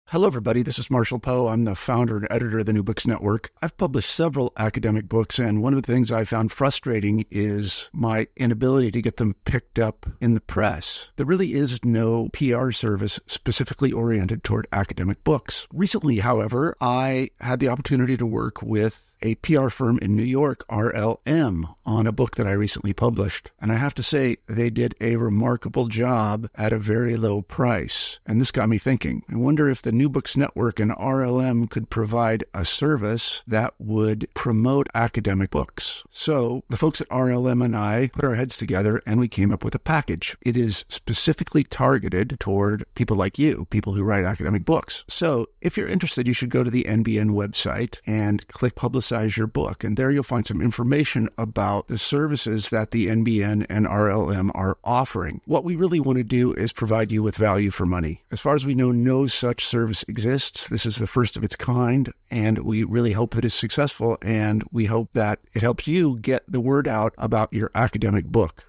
Hello, everybody. This is Marshall Poe. I'm the founder and editor of the New Books Network. I've published several academic books, and one of the things I found frustrating is my inability to get them picked up in the press. There really is no PR service specifically oriented toward academic books. Recently, however, I had the opportunity to work with a PR firm in New York, RLM, on a book that I recently published. And I have to say, they did a remarkable job at a very low price. And this got me thinking. I wonder if the New Books Network and RLM could provide a service that would promote academic books. So the folks at RLM and I put our heads together and we came up with a package. It is specifically targeted toward people like you, people who write academic books. So if you're interested, you should go to the NBN website and click Publicize Your Book. And there you'll find some information about the services that the NBN and RLM are offering. What we really want to do is provide you with value for money. As far as we know, no such service exists. This is the first of its kind, and we really hope that it's successful, and we hope that it helps you get the word out about your academic book.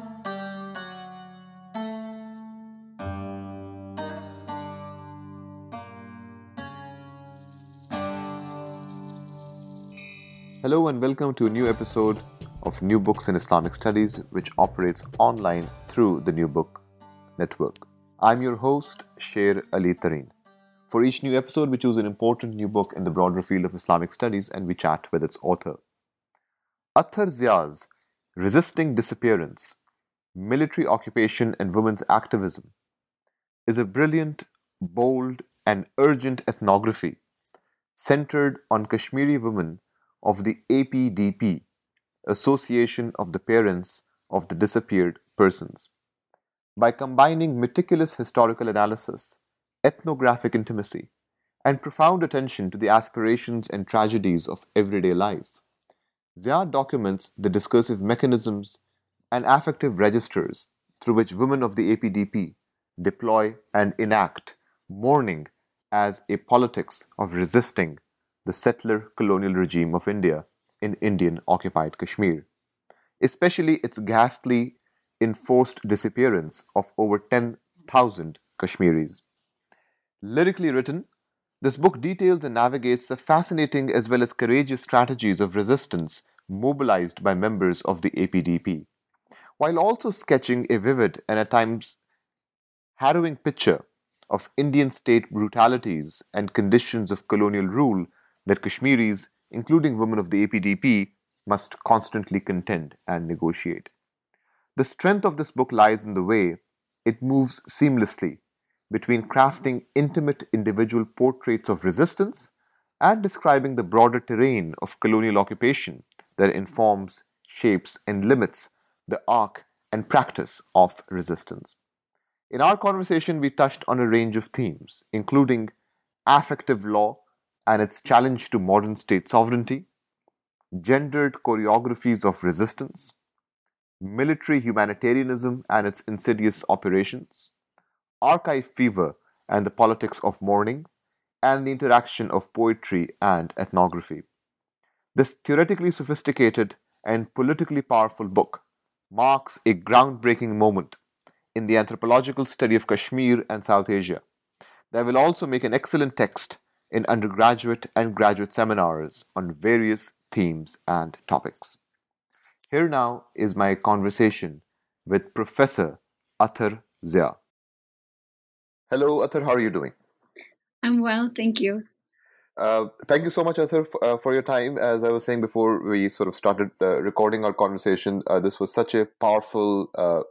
Hello and welcome to a new episode of New Books in Islamic Studies, which operates online through the New Book Network. I'm your host, Sher Ali Tareen. For each new episode, we choose an important new book in the broader field of Islamic studies and we chat with its author. Athar Zia's Resisting Disappearance, Military Occupation and Women's Activism is a brilliant, bold and urgent ethnography centered on Kashmiri women of the APDP, Association of the Parents of the Disappeared Persons. By combining meticulous historical analysis, ethnographic intimacy, and profound attention to the aspirations and tragedies of everyday life, Zia documents the discursive mechanisms and affective registers through which women of the APDP deploy and enact mourning as a politics of resisting the settler colonial regime of India in Indian-occupied Kashmir, especially its ghastly enforced disappearance of over 10,000 Kashmiris. Lyrically written, this book details and navigates the fascinating as well as courageous strategies of resistance mobilized by members of the APDP, while also sketching a vivid and at times harrowing picture of Indian state brutalities and conditions of colonial rule that Kashmiris, including women of the APDP, must constantly contend and negotiate. The strength of this book lies in the way it moves seamlessly between crafting intimate individual portraits of resistance and describing the broader terrain of colonial occupation that informs, shapes, and limits the arc and practice of resistance. In our conversation, we touched on a range of themes, including affective law and its challenge to modern state sovereignty, gendered choreographies of resistance, military humanitarianism and its insidious operations, archive fever and the politics of mourning, and the interaction of poetry and ethnography. This theoretically sophisticated and politically powerful book marks a groundbreaking moment in the anthropological study of Kashmir and South Asia that will also make an excellent text in undergraduate and graduate seminars on various themes and topics. Here now is my conversation with Professor Athar Zia. Hello, Athar, how are you doing? I'm well, thank you. Thank you so much, Athar, for your time. As I was saying before we sort of started recording our conversation, this was such a powerful,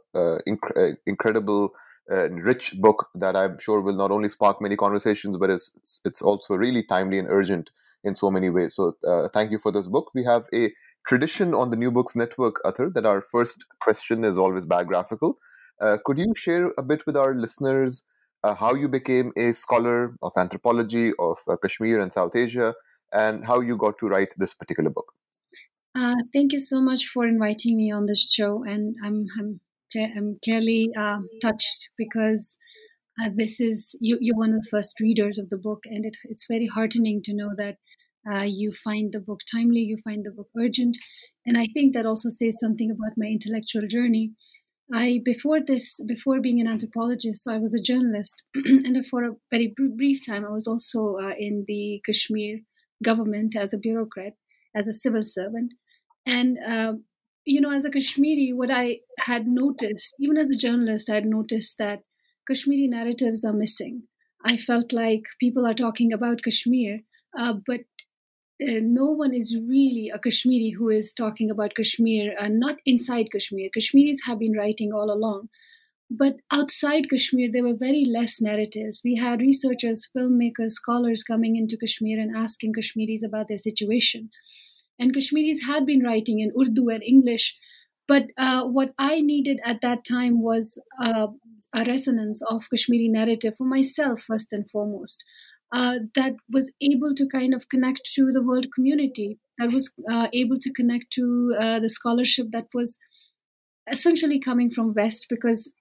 incredible, rich book that I'm sure will not only spark many conversations, but it's also really timely and urgent in so many ways. So thank you for this book. We have a tradition on the New Books Network, Athar, that our first question is always biographical. Could you share a bit with our listeners how you became a scholar of anthropology of Kashmir and South Asia, and how you got to write this particular book? Thank you so much for inviting me on this show, and I'm clearly touched because this is you're one of the first readers of the book, and it's very heartening to know that you find the book timely, you find the book urgent, and I think that also says something about my intellectual journey. Before being an anthropologist, so I was a journalist, and for a very brief time, I was also in the Kashmir government as a bureaucrat, as a civil servant. And as a Kashmiri, what I had noticed, even as a journalist, I had noticed that Kashmiri narratives are missing. I felt like people are talking about Kashmir, but no one is really a Kashmiri who is talking about Kashmir, not inside Kashmir. Kashmiris have been writing all along. But outside Kashmir, there were very less narratives. We had researchers, filmmakers, scholars coming into Kashmir and asking Kashmiris about their situation. And Kashmiris had been writing in Urdu and English. But what I needed at that time was a resonance of Kashmiri narrative for myself, first and foremost. That was able to kind of connect to the world community, that was able to connect to the scholarship that was essentially coming from West, because,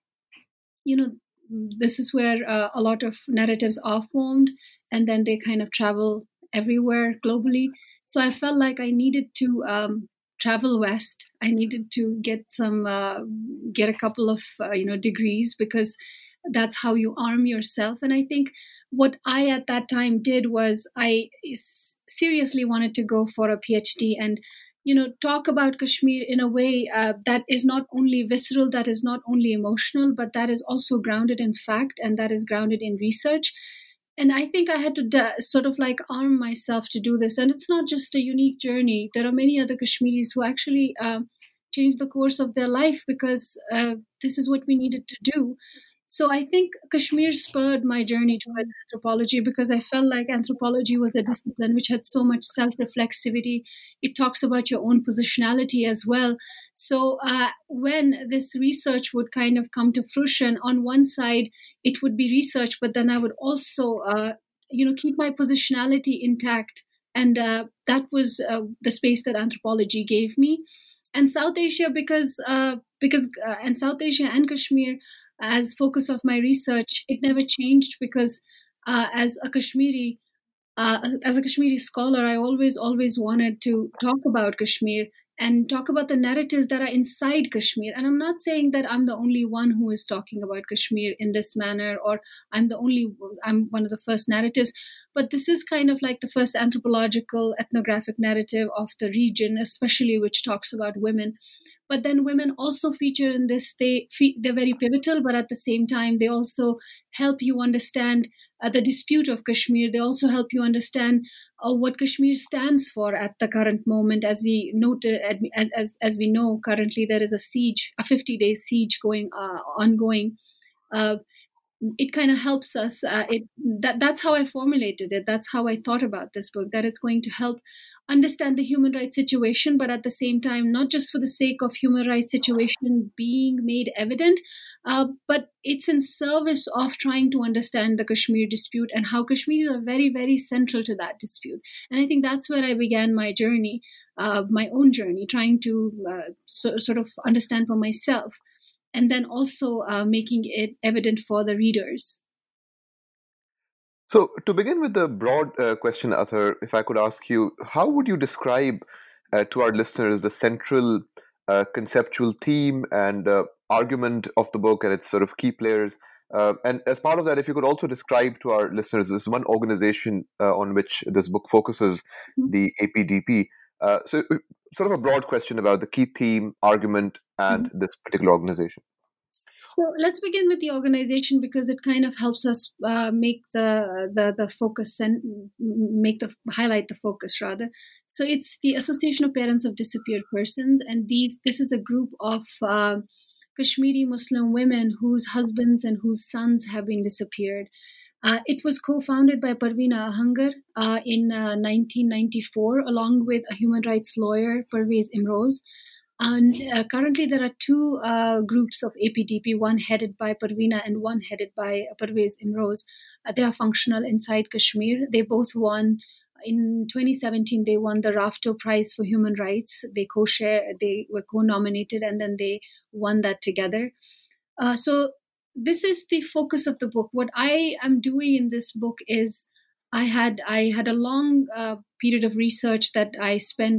this is where a lot of narratives are formed, and then they kind of travel everywhere globally. So I felt like I needed to travel West. I needed to get a couple of, degrees, because that's how you arm yourself. And I think what I at that time did was I seriously wanted to go for a PhD and talk about Kashmir in a way that is not only visceral, that is not only emotional, but that is also grounded in fact, and that is grounded in research. And I think I had to sort of like arm myself to do this. And it's not just a unique journey. There are many other Kashmiris who actually changed the course of their life because this is what we needed to do. So I think Kashmir spurred my journey towards anthropology, because I felt like anthropology was a discipline which had so much self-reflexivity. It talks about your own positionality as well. So when this research would kind of come to fruition, on one side, it would be research, but then I would also, keep my positionality intact. And that was the space that anthropology gave me. And South Asia, because South Asia and Kashmir, as focus of my research, it never changed, because as a Kashmiri scholar, I always wanted to talk about Kashmir and talk about the narratives that are inside Kashmir. And I'm not saying that I'm the only one who is talking about Kashmir in this manner, or I'm one of the first narratives, but this is kind of like the first anthropological ethnographic narrative of the region, especially which talks about women. But then women also feature in this. They're very pivotal, but at the same time, they also help you understand the dispute of Kashmir. They also help you understand what Kashmir stands for at the current moment. As we noted, as we know, currently there is a siege, a 50-day siege ongoing. It kind of helps us. That's how I formulated it. That's how I thought about this book, that it's going to help understand the human rights situation, but at the same time, not just for the sake of human rights situation being made evident, but it's in service of trying to understand the Kashmir dispute and how Kashmiris are very, very central to that dispute. And I think that's where I began my journey, my own journey, trying to sort of understand for myself, and then also making it evident for the readers. So, to begin with the broad question, Athar, if I could ask you, how would you describe to our listeners the central conceptual theme and argument of the book and its sort of key players? And as part of that, if you could also describe to our listeners this one organization on which this book focuses, the APDP. So, sort of a broad question about the key theme, argument, and this particular organization. So let's begin with the organization, because it kind of helps us make the focus and highlight the focus rather. So it's the Association of Parents of Disappeared Persons, and this is a group of Kashmiri Muslim women whose husbands and whose sons have been disappeared. It was co-founded by Parveena Ahangar in 1994, along with a human rights lawyer, Parvez Imroz. And currently there are two groups of APDP, one headed by Parveena and one headed by Parvez Imroz. They are functional inside Kashmir. They both won, in 2017, they won the Rafto Prize for Human Rights. They were co-nominated, and then they won that together. So this is the focus of the book. What I am doing in this book is I had a long period of research that I spent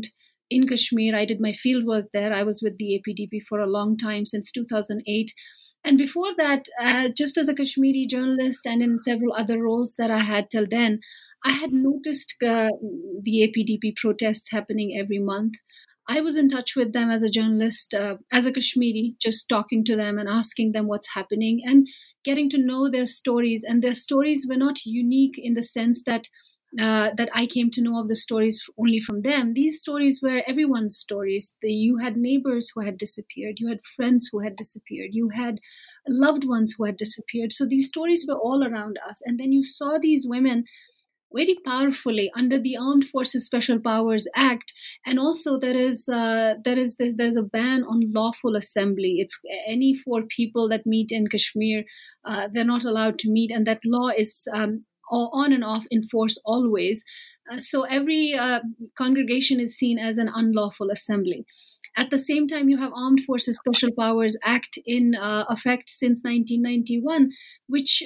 in Kashmir. I did my field work there. I was with the APDP for a long time, since 2008. And before that, just as a Kashmiri journalist and in several other roles that I had till then, I had noticed the APDP protests happening every month. I was in touch with them as a journalist, as a Kashmiri, just talking to them and asking them what's happening and getting to know their stories. And their stories were not unique in the sense that that I came to know of the stories only from them. These stories were everyone's stories. You had neighbors who had disappeared. You had friends who had disappeared. You had loved ones who had disappeared. So these stories were all around us. And then you saw these women very powerfully under the Armed Forces Special Powers Act, and also there's a ban on lawful assembly. It's any four people that meet in Kashmir, they're not allowed to meet, and that law is on and off in force always. So every congregation is seen as an unlawful assembly. At the same time, you have Armed Forces Special Powers Act in effect since 1991, which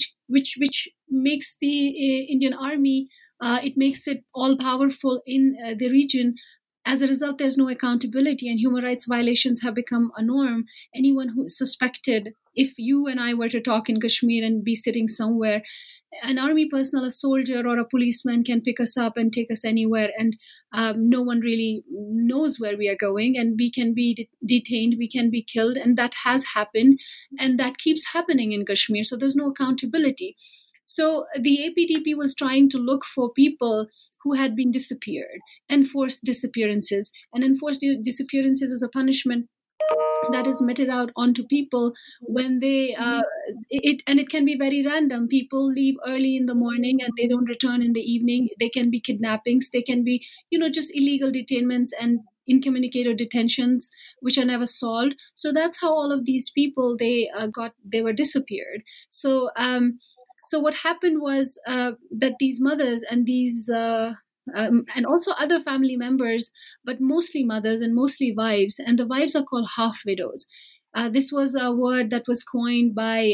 makes the Indian Army, it makes it all powerful in the region. As a result, there's no accountability, and human rights violations have become a norm. Anyone who is suspected, if you and I were to talk in Kashmir and be sitting somewhere, an army personnel, a soldier or a policeman can pick us up and take us anywhere, and no one really knows where we are going, and we can be detained, we can be killed, and that has happened, and that keeps happening in Kashmir. So there's no accountability. So the APDP was trying to look for people who had been disappeared, enforced disappearances, and enforced disappearances as a punishment that is meted out onto people when they it can be very random. People leave early in the morning and they don't return in the evening. They can be kidnappings, they can be just illegal detainments and incommunicado detentions which are never solved. So that's how all of these people they were disappeared. So what happened was that these mothers and these and also other family members, but mostly mothers and mostly wives, and the wives are called half widows. This was a word that was coined by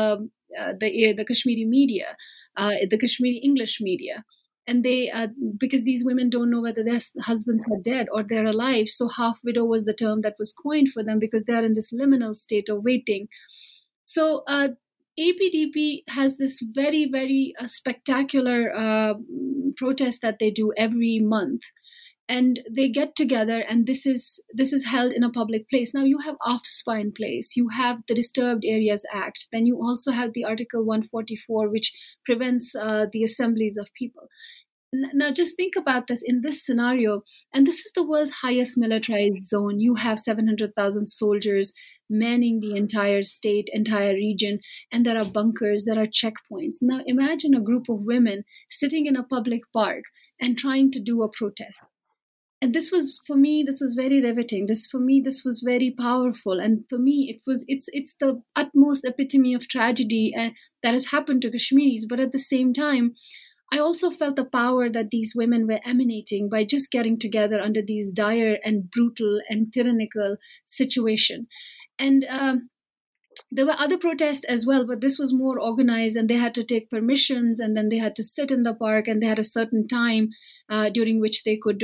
the Kashmiri media, the Kashmiri English media, and they because these women don't know whether their husbands are dead or they're alive, so half widow was the term that was coined for them because they are in this liminal state of waiting. So APDP has this very, very spectacular protest that they do every month, and they get together, and this is held in a public place. Now you have AFSPA in place, you have the Disturbed Areas Act, then you also have the Article 144, which prevents the assemblies of people. Now, just think about this in this scenario, and this is the world's highest militarized zone. You have 700,000 soldiers manning the entire state, entire region, and there are bunkers, there are checkpoints. Now, imagine a group of women sitting in a public park and trying to do a protest. And this was, for me, this was very riveting. This was very powerful. And for me, it's the utmost epitome of tragedy that has happened to Kashmiris. But at the same time, I also felt the power that these women were emanating by just getting together under these dire and brutal and tyrannical situation. And there were other protests as well, but this was more organized, and they had to take permissions, and then they had to sit in the park, and they had a certain time during which they could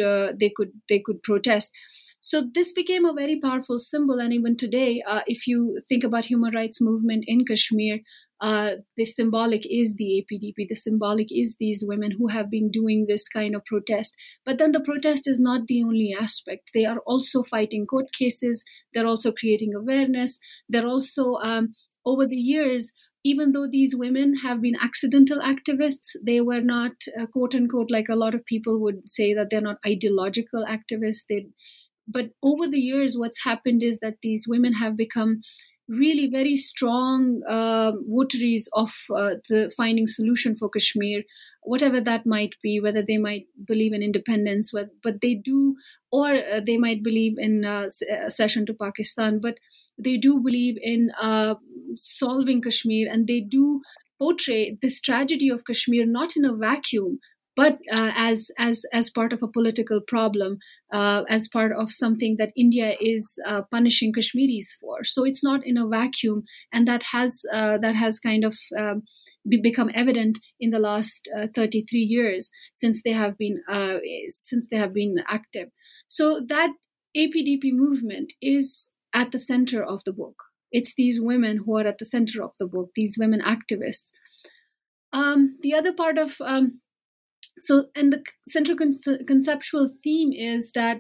protest. So this became a very powerful symbol, and even today, if you think about human rights movement in Kashmir, the symbolic is the APDP. The symbolic is these women who have been doing this kind of protest. But then the protest is not the only aspect. They are also fighting court cases. They're also creating awareness. They're also, over the years, even though these women have been accidental activists, they were not, quote unquote, like a lot of people would say that they're not ideological activists. But over the years, what's happened is that these women have become really very strong votaries of the finding solution for Kashmir, whatever that might be, whether they might believe in independence, but they do, or they might believe in accession to Pakistan, but they do believe in solving Kashmir, and they do portray this tragedy of Kashmir not in a vacuum, but as part of a political problem, as part of something that India is punishing Kashmiris for. So it's not in a vacuum, and that has kind of become evident in the last 33 years since they have been active. So that APDP movement is at the center of the book. It's these women who are at the center of the book, these women activists. The other part of and the central conceptual theme is that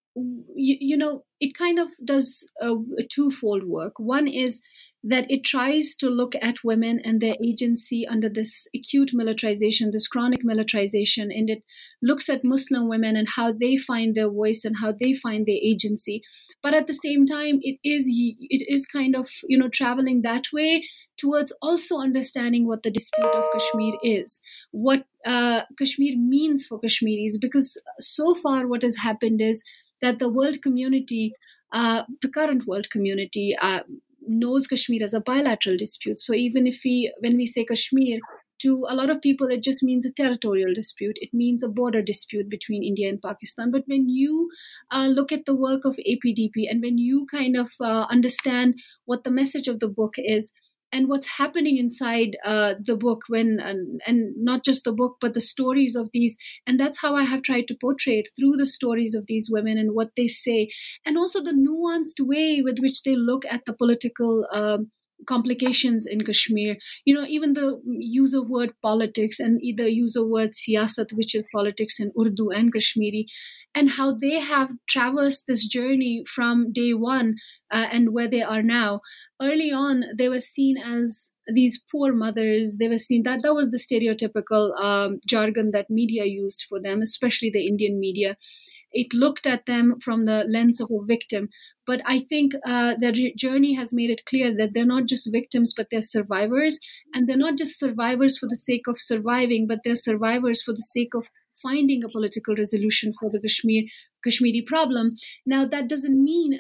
it kind of does a twofold work. One is that it tries to look at women and their agency under this acute militarization, this chronic militarization, and it looks at Muslim women and how they find their voice and how they find their agency. But at the same time, it is kind of traveling that way towards also understanding what the dispute of Kashmir is, what Kashmir means for Kashmiris, because so far what has happened is that the world community, the current world community, knows Kashmir as a bilateral dispute. So even when we say Kashmir, to a lot of people, it just means a territorial dispute. It means a border dispute between India and Pakistan. But when you look at the work of APDP and when you kind of understand what the message of the book is, and what's happening inside the book and not just the book, but the stories of these. And that's how I have tried to portray it, through the stories of these women and what they say. And also the nuanced way with which they look at the political complications in Kashmir. Even the use of word politics and either use of word siyasat, which is politics in Urdu and Kashmiri, and how they have traversed this journey from day one and where they are now. Early on, they were seen as these poor mothers. They were seen that was the stereotypical jargon that media used for them, especially the Indian media. It looked at them from the lens of a victim. But I think their journey has made it clear that they're not just victims, but they're survivors. And they're not just survivors for the sake of surviving, but they're survivors for the sake of finding a political resolution for the Kashmiri problem. Now, that doesn't mean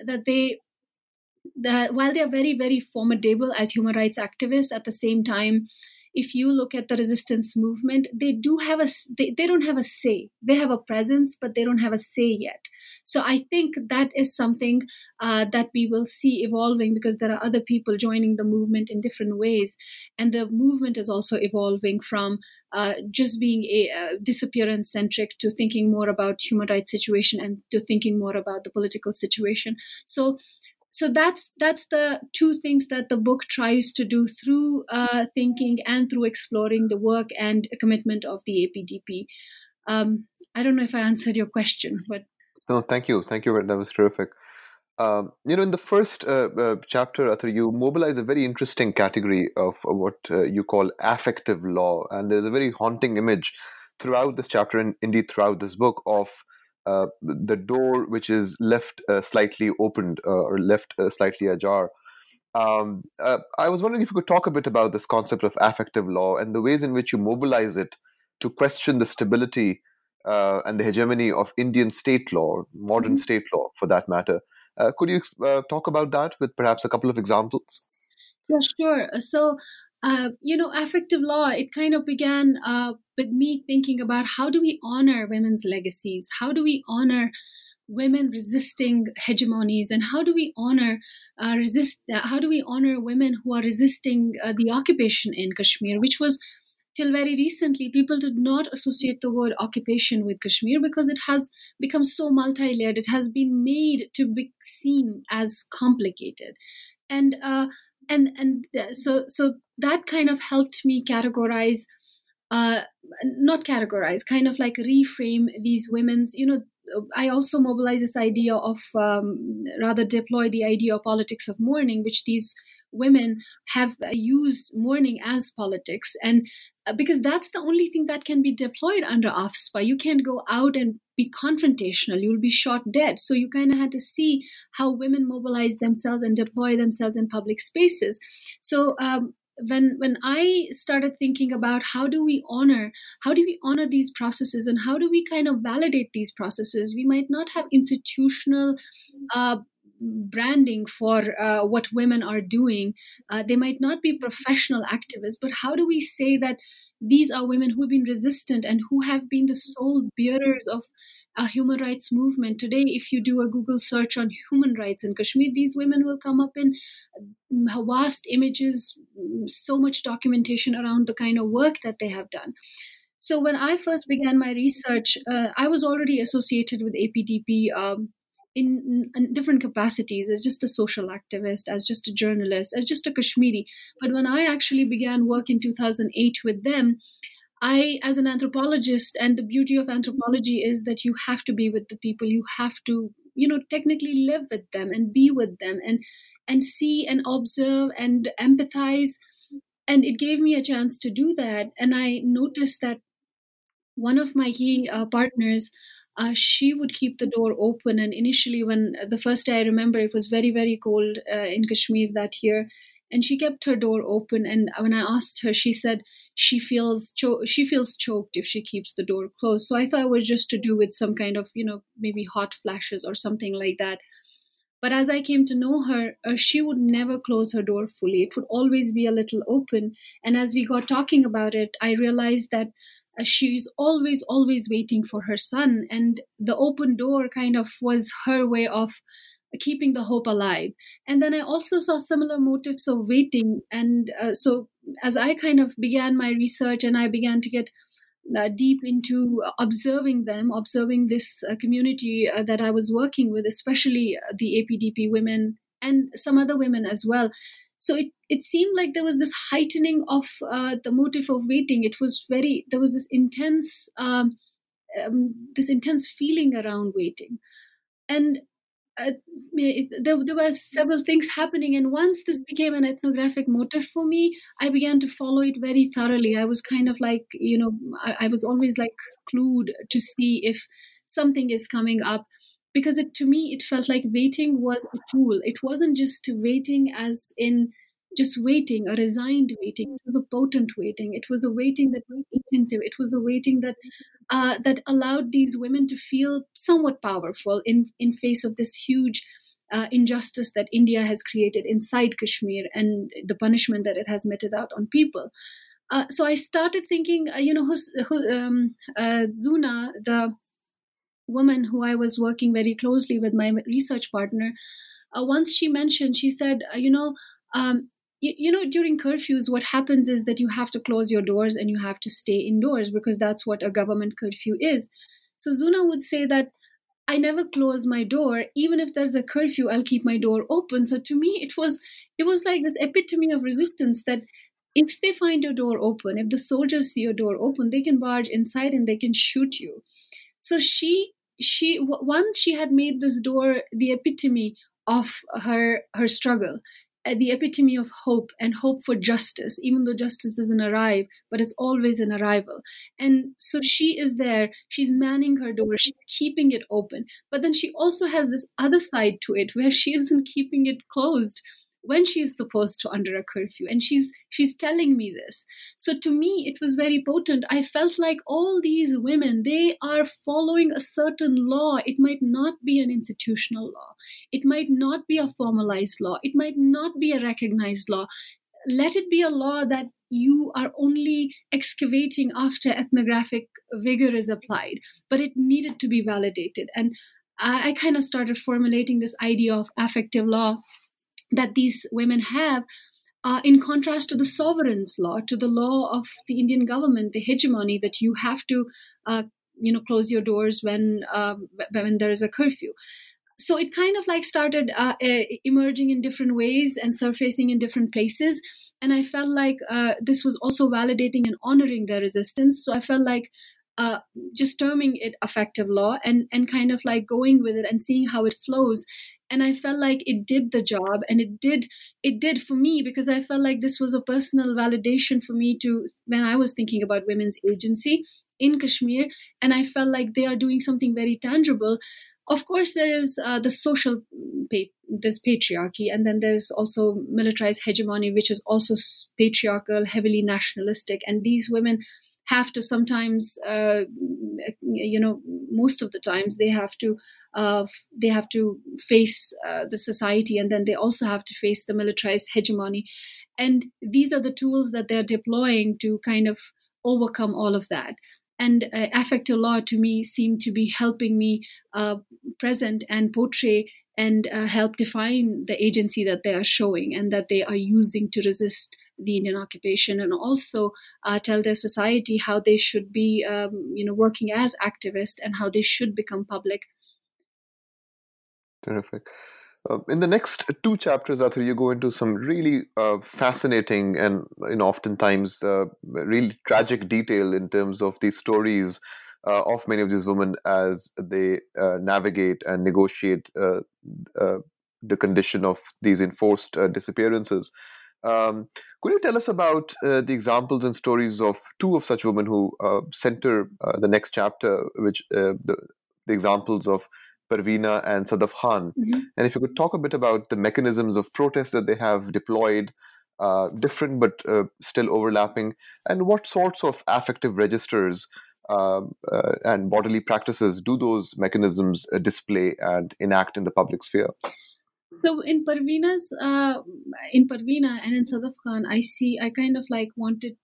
that while they are very, very formidable as human rights activists, at the same time, if you look at the resistance movement, they don't have a say. They have a presence, but they don't have a say yet. So I think that is something that we will see evolving, because there are other people joining the movement in different ways. And the movement is also evolving from just being disappearance centric to thinking more about human rights situation and to thinking more about the political situation. So that's the two things that the book tries to do through thinking and through exploring the work and commitment of the APDP. I don't know if I answered your question, but no, thank you. That was terrific. In the first chapter, Athar, you mobilize a very interesting category of what you call affective law, and there's a very haunting image throughout this chapter, and indeed throughout this book, of the door which is left slightly opened or left slightly ajar. I was wondering if you could talk a bit about this concept of affective law and the ways in which you mobilize it to question the stability and the hegemony of Indian state law, modern state law for that matter. Could you talk about that with perhaps a couple of examples? Yeah, sure. So, affective law, it kind of began with me thinking about how do we honor women's legacies? How do we honor women resisting hegemonies? And how do we honor women who are resisting the occupation in Kashmir, which was, till very recently, people did not associate the word occupation with Kashmir because it has become so multi-layered. It has been made to be seen as complicated. So that kind of helped me categorize, kind of like reframe these women's, I also mobilize this idea of, rather deploy the idea of politics of mourning, which these women have used mourning as politics. And because that's the only thing that can be deployed under AFSPA. You can't go out and be confrontational. You'll be shot dead. So you kind of had to see how women mobilize themselves and deploy themselves in public spaces. So when I started thinking about how do we honor these processes and how do we kind of validate these processes, we might not have institutional branding for what women are doing. They might not be professional activists, but how do we say that these are women who have been resistant and who have been the sole bearers of a human rights movement. Today, if you do a Google search on human rights in Kashmir, these women will come up in vast images, so much documentation around the kind of work that they have done. So when I first began my research, I was already associated with APDP in different capacities, as just a social activist, as just a journalist, as just a Kashmiri. But when I actually began work in 2008 with them, I, as an anthropologist, and the beauty of anthropology is that you have to be with the people, you have to, technically live with them and be with them and see and observe and empathize. And it gave me a chance to do that. And I noticed that one of my key partners, she would keep the door open. And initially, when the first day I remember, it was very, very cold in Kashmir that year, and she kept her door open. And when I asked her, she said she feels choked if she keeps the door closed. So I thought it was just to do with some kind of, maybe hot flashes or something like that. But as I came to know her, she would never close her door fully. It would always be a little open. And as we got talking about it, I realized that she's always, always waiting for her son. And the open door kind of was her way of keeping the hope alive. And then I also saw similar motives of waiting. And so as I kind of began my research and I began to get deep into observing this community that I was working with, especially the APDP women and some other women as well. So it seemed like there was this heightening of the motive of waiting. There was this intense feeling around waiting. And there were several things happening, and once this became an ethnographic motive for me, I began to follow it very thoroughly. I was kind of like, I was always like glued to see if something is coming up, because to me it felt like waiting was a tool. It wasn't just waiting as in just waiting, a resigned waiting. It was a potent waiting. It was a waiting that was attentive. It was a waiting that allowed these women to feel somewhat powerful in face of this huge injustice that India has created inside Kashmir and the punishment that it has meted out on people. So I started thinking, Zuna, the woman who I was working very closely with, my research partner, once she mentioned, she said, during curfews, what happens is that you have to close your doors and you have to stay indoors because that's what a government curfew is. So Zuna would say that I never close my door. Even if there's a curfew, I'll keep my door open. So to me, it was like this epitome of resistance, that if they find your door open, if the soldiers see your door open, they can barge inside and they can shoot you. So once she had made this door the epitome of her struggle, the epitome of hope and hope for justice, even though justice doesn't arrive, but it's always an arrival. And so she is there, she's manning her door, she's keeping it open. But then she also has this other side to it where she isn't keeping it closed when she is supposed to under a curfew. And she's telling me this. So to me, it was very potent. I felt like all these women, they are following a certain law. It might not be an institutional law. It might not be a formalized law. It might not be a recognized law. Let it be a law that you are only excavating after ethnographic vigor is applied, but it needed to be validated. And I kind of started formulating this idea of affective law that these women have, in contrast to the sovereign's law, to the law of the Indian government, the hegemony that you have to, close your doors when there is a curfew. So it kind of like started emerging in different ways and surfacing in different places. And I felt like this was also validating and honoring their resistance. So I felt like just terming it affective law and kind of like going with it and seeing how it flows. And I felt like it did the job, and it did for me, because I felt like this was a personal validation for me when I was thinking about women's agency in Kashmir. And I felt like they are doing something very tangible. Of course, there is the social, there's patriarchy, and then there's also militarized hegemony, which is also patriarchal, heavily nationalistic. And these women have to sometimes, most of the times they have to face the society, and then they also have to face the militarized hegemony. And these are the tools that they're deploying to kind of overcome all of that. And affective law to me seemed to be helping me present and portray and help define the agency that they are showing and that they are using to resist the Indian occupation, and also tell their society how they should be working as activists and how they should become public. Terrific. In the next two chapters, Arthur, you go into some really fascinating and oftentimes really tragic detail in terms of these stories of many of these women as they navigate and negotiate the condition of these enforced disappearances. Could you tell us about the examples and stories of two of such women who center the next chapter, which the examples of Parveena and Sadaf Khan? Mm-hmm. And if you could talk a bit about the mechanisms of protest that they have deployed, different but still overlapping, and what sorts of affective registers and bodily practices do those mechanisms display and enact in the public sphere? So in Parveena and in Sadaf Khan, I kind of like wanted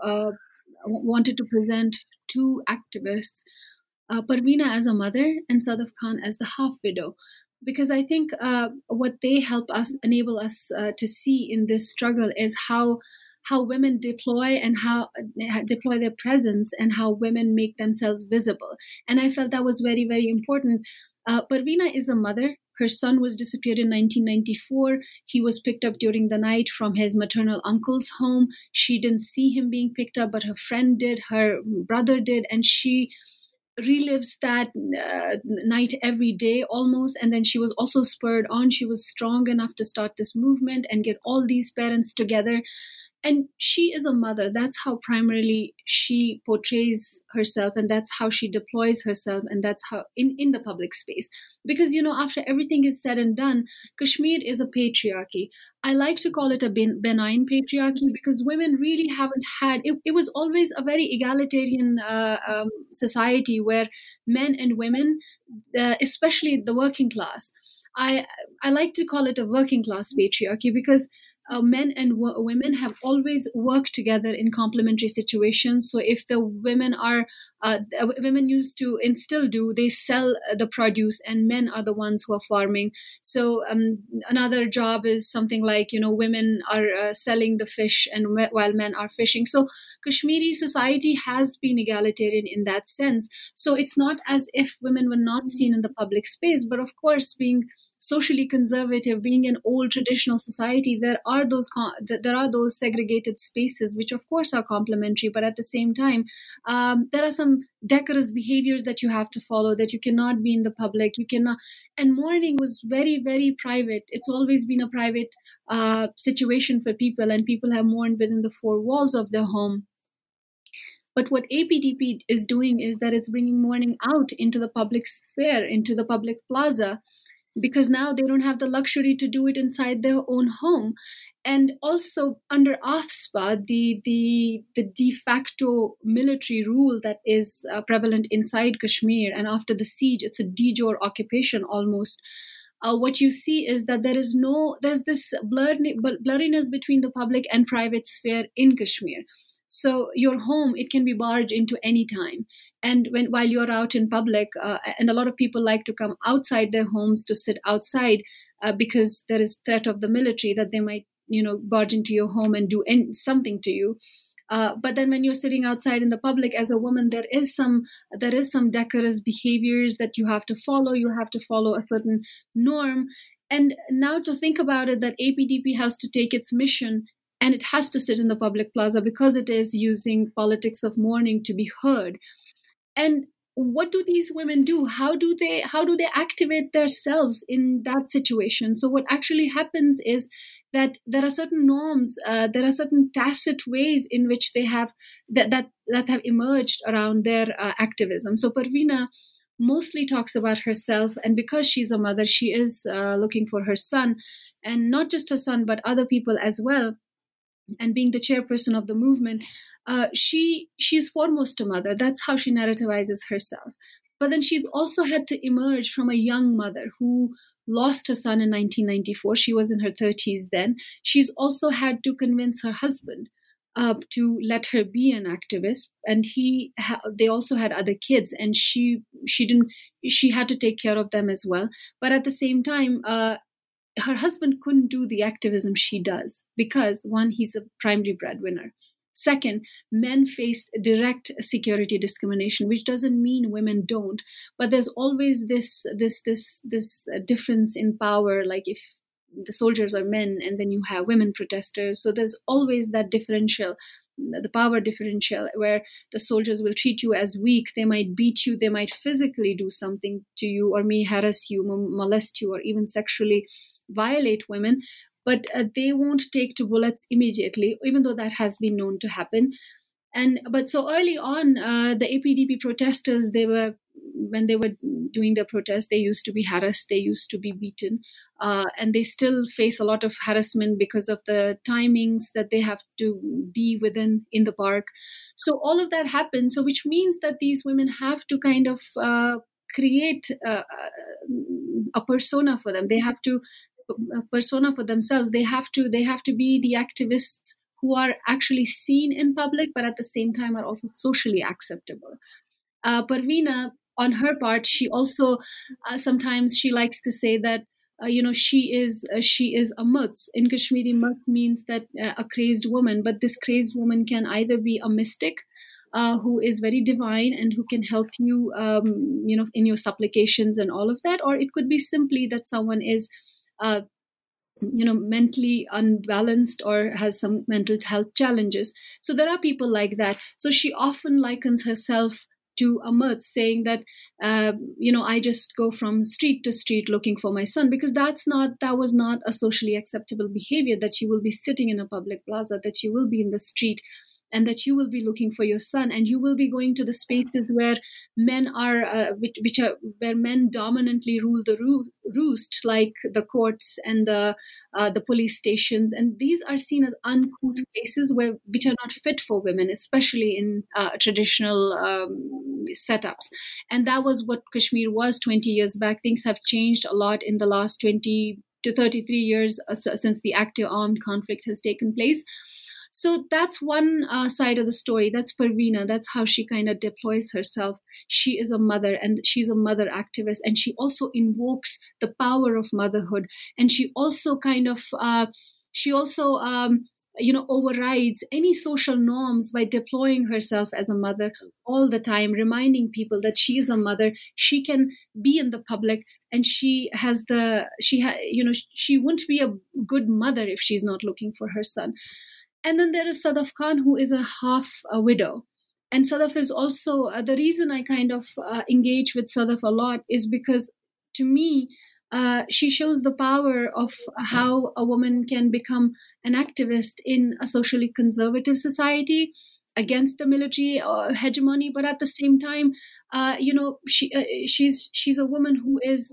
to present two activists, Parveena as a mother and Sadaf Khan as the half widow, because I think what they enable us to see in this struggle is how women deploy their presence and how women make themselves visible. And I felt that was very, very important. Parveena is a mother. Her son was disappeared in 1994. He was picked up during the night from his maternal uncle's home. She didn't see him being picked up, but her friend did, her brother did, and she relives that night every day almost. And then she was also spurred on. She was strong enough to start this movement and get all these parents together. And she is a mother. That's how primarily she portrays herself, and that's how she deploys herself, and that's how in the public space. Because, after everything is said and done, Kashmir is a patriarchy. I like to call it a benign patriarchy because women really haven't had, it was always a very egalitarian society where men and women, especially the working class, I like to call it a working class patriarchy because men and women have always worked together in complementary situations. So if the women used to and still do, they sell the produce, and men are the ones who are farming. So another job is something like, women are selling the fish and while men are fishing. So Kashmiri society has been egalitarian in that sense. So it's not as if women were not seen in the public space, but of course, being socially conservative, being an old traditional society, there are those segregated spaces, which of course are complementary, but at the same time, there are some decorous behaviors that you have to follow, that you cannot be in the public, you cannot. And mourning was very, very private. It's always been a private situation for people, and people have mourned within the four walls of their home. But what APDP is doing is that it's bringing mourning out into the public sphere, into the public plaza, because now they don't have the luxury to do it inside their own home. And also under AFSPA, the de facto military rule that is prevalent inside Kashmir, and after the siege, it's a de jure occupation almost. What you see is that there's this blurriness between the public and private sphere in Kashmir. So your home, it can be barged into any time. And while you're out in public, and a lot of people like to come outside their homes to sit outside because there is threat of the military that they might, barge into your home and do something to you. But then when you're sitting outside in the public as a woman, there is some decorous behaviors that you have to follow. You have to follow a certain norm. And now to think about it, that APDP has to take its mission and it has to sit in the public plaza because it is using politics of mourning to be heard. And what do these women do? How do they activate themselves in that situation? So what actually happens is that there are certain norms, there are certain tacit ways in which they have that have emerged around their activism. So Parveena mostly talks about herself, and because she's a mother, she is looking for her son, and not just her son, but other people as well. And being the chairperson of the movement, she's foremost a mother. That's how she narrativizes herself. But then she's also had to emerge from a young mother who lost her son in 1994. She was in her 30s then. She's also had to convince her husband to let her be an activist, and they also had other kids, and she had to take care of them as well. But at the same time, her husband couldn't do the activism she does because, one, he's a primary breadwinner. Second, men faced direct security discrimination, which doesn't mean women don't, but there's always this difference in power. Like if the soldiers are men and then you have women protesters, so there's always that differential, the power differential, where the soldiers will treat you as weak. They might beat you, they might physically do something to you, or may harass you, molest you, or even sexually violate women, but they won't take to bullets immediately, even though that has been known to happen. But so early on, the APDP protesters, when they were doing their protest, they used to be harassed, they used to be beaten, and they still face a lot of harassment because of the timings that they have to be within in the park. So all of that happens, so which means that these women have to kind of create a persona for them. They have to a persona for themselves. They have to be the activists who are actually seen in public, but at the same time are also socially acceptable. Parveena, on her part, she also sometimes she likes to say that she is a murts. In Kashmiri, murts means that a crazed woman, but this crazed woman can either be a mystic who is very divine and who can help you, in your supplications and all of that, or it could be simply that someone is mentally unbalanced or has some mental health challenges. So there are people like that. So she often likens herself to a mirth, saying that, I just go from street to street looking for my son, because that was not a socially acceptable behavior, that you will be sitting in a public plaza, that you will be in the street, and that you will be looking for your son, and you will be going to the spaces where men are, where men dominantly rule the roost, like the courts and the police stations, and these are seen as uncouth places which are not fit for women, especially in traditional setups. And that was what Kashmir was 20 years back. Things have changed a lot in the last 20 to 33 years since the active armed conflict has taken place. So that's one side of the story. That's Parveena. That's how she kind of deploys herself. She is a mother, and she's a mother activist, and she also invokes the power of motherhood. And she also overrides any social norms by deploying herself as a mother all the time, reminding people that she is a mother. She can be in the public, and she wouldn't be a good mother if she's not looking for her son. And then there is Sadaf Khan, who is a widow. And Sadaf is also, the reason I kind of engage with Sadaf a lot is because, to me, she shows the power of how a woman can become an activist in a socially conservative society against the military hegemony. But at the same time, she's a woman who is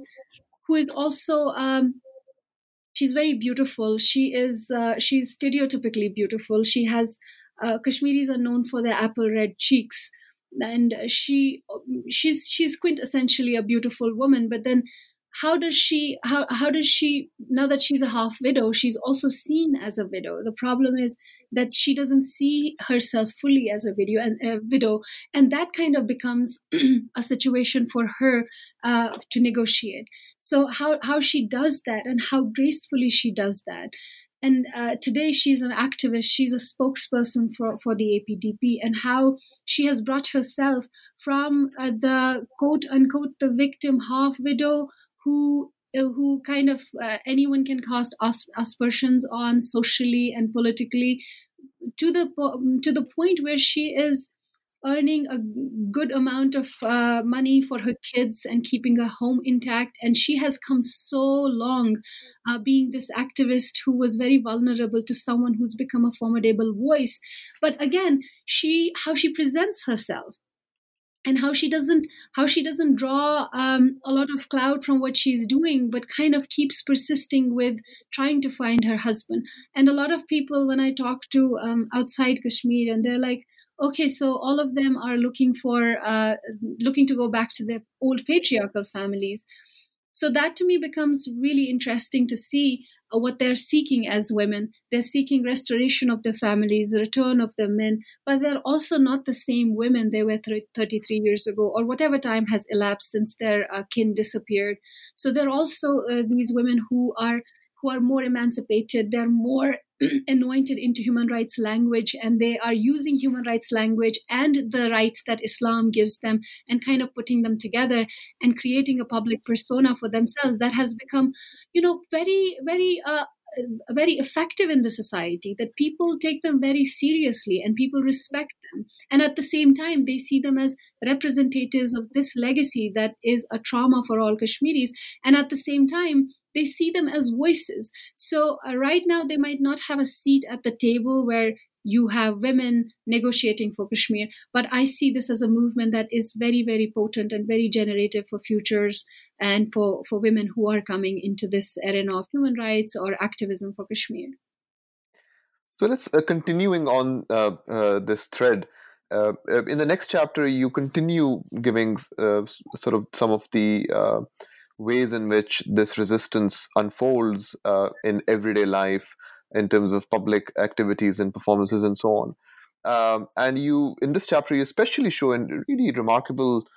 also... she's very beautiful. She's stereotypically beautiful. She has Kashmiris are known for their apple red cheeks, and she's quintessentially a beautiful woman. But then, how does she now that she's a half widow, she's also seen as a widow? The problem is that she doesn't see herself fully as a widow, and that kind of becomes a situation for her to negotiate. So how she does that, and how gracefully she does that. And today she's an activist, she's a spokesperson for the APDP, and how she has brought herself from the quote unquote the victim half widow who kind of anyone can cast aspersions on socially and politically, to the point where she is earning a good amount of money for her kids and keeping her home intact. And she has come so long being this activist who was very vulnerable to someone who's become a formidable voice. But again, how she presents herself, and how she doesn't draw a lot of clout from what she's doing, but kind of keeps persisting with trying to find her husband. And a lot of people, when I talk to outside Kashmir, and they're like, okay, so all of them are looking to go back to their old patriarchal families. So that to me becomes really interesting to see what they're seeking as women. They're seeking restoration of their families, the return of their men, but they're also not the same women they were 33 years ago, or whatever time has elapsed since their kin disappeared. So they're also these women who are more emancipated. They're more anointed into human rights language, and they are using human rights language and the rights that Islam gives them and kind of putting them together and creating a public persona for themselves that has become, very, very very effective in the society, that people take them very seriously and people respect them. And at the same time, they see them as representatives of this legacy that is a trauma for all Kashmiris. And at the same time, they see them as voices. So right now, they might not have a seat at the table where you have women negotiating for Kashmir, but I see this as a movement that is very, very potent and very generative for futures and for women who are coming into this arena of human rights or activism for Kashmir. So let's continuing on this thread. In the next chapter, you continue giving sort of some of the ways in which this resistance unfolds in everyday life, in terms of public activities and performances and so on. And you, in this chapter, you especially show in really remarkable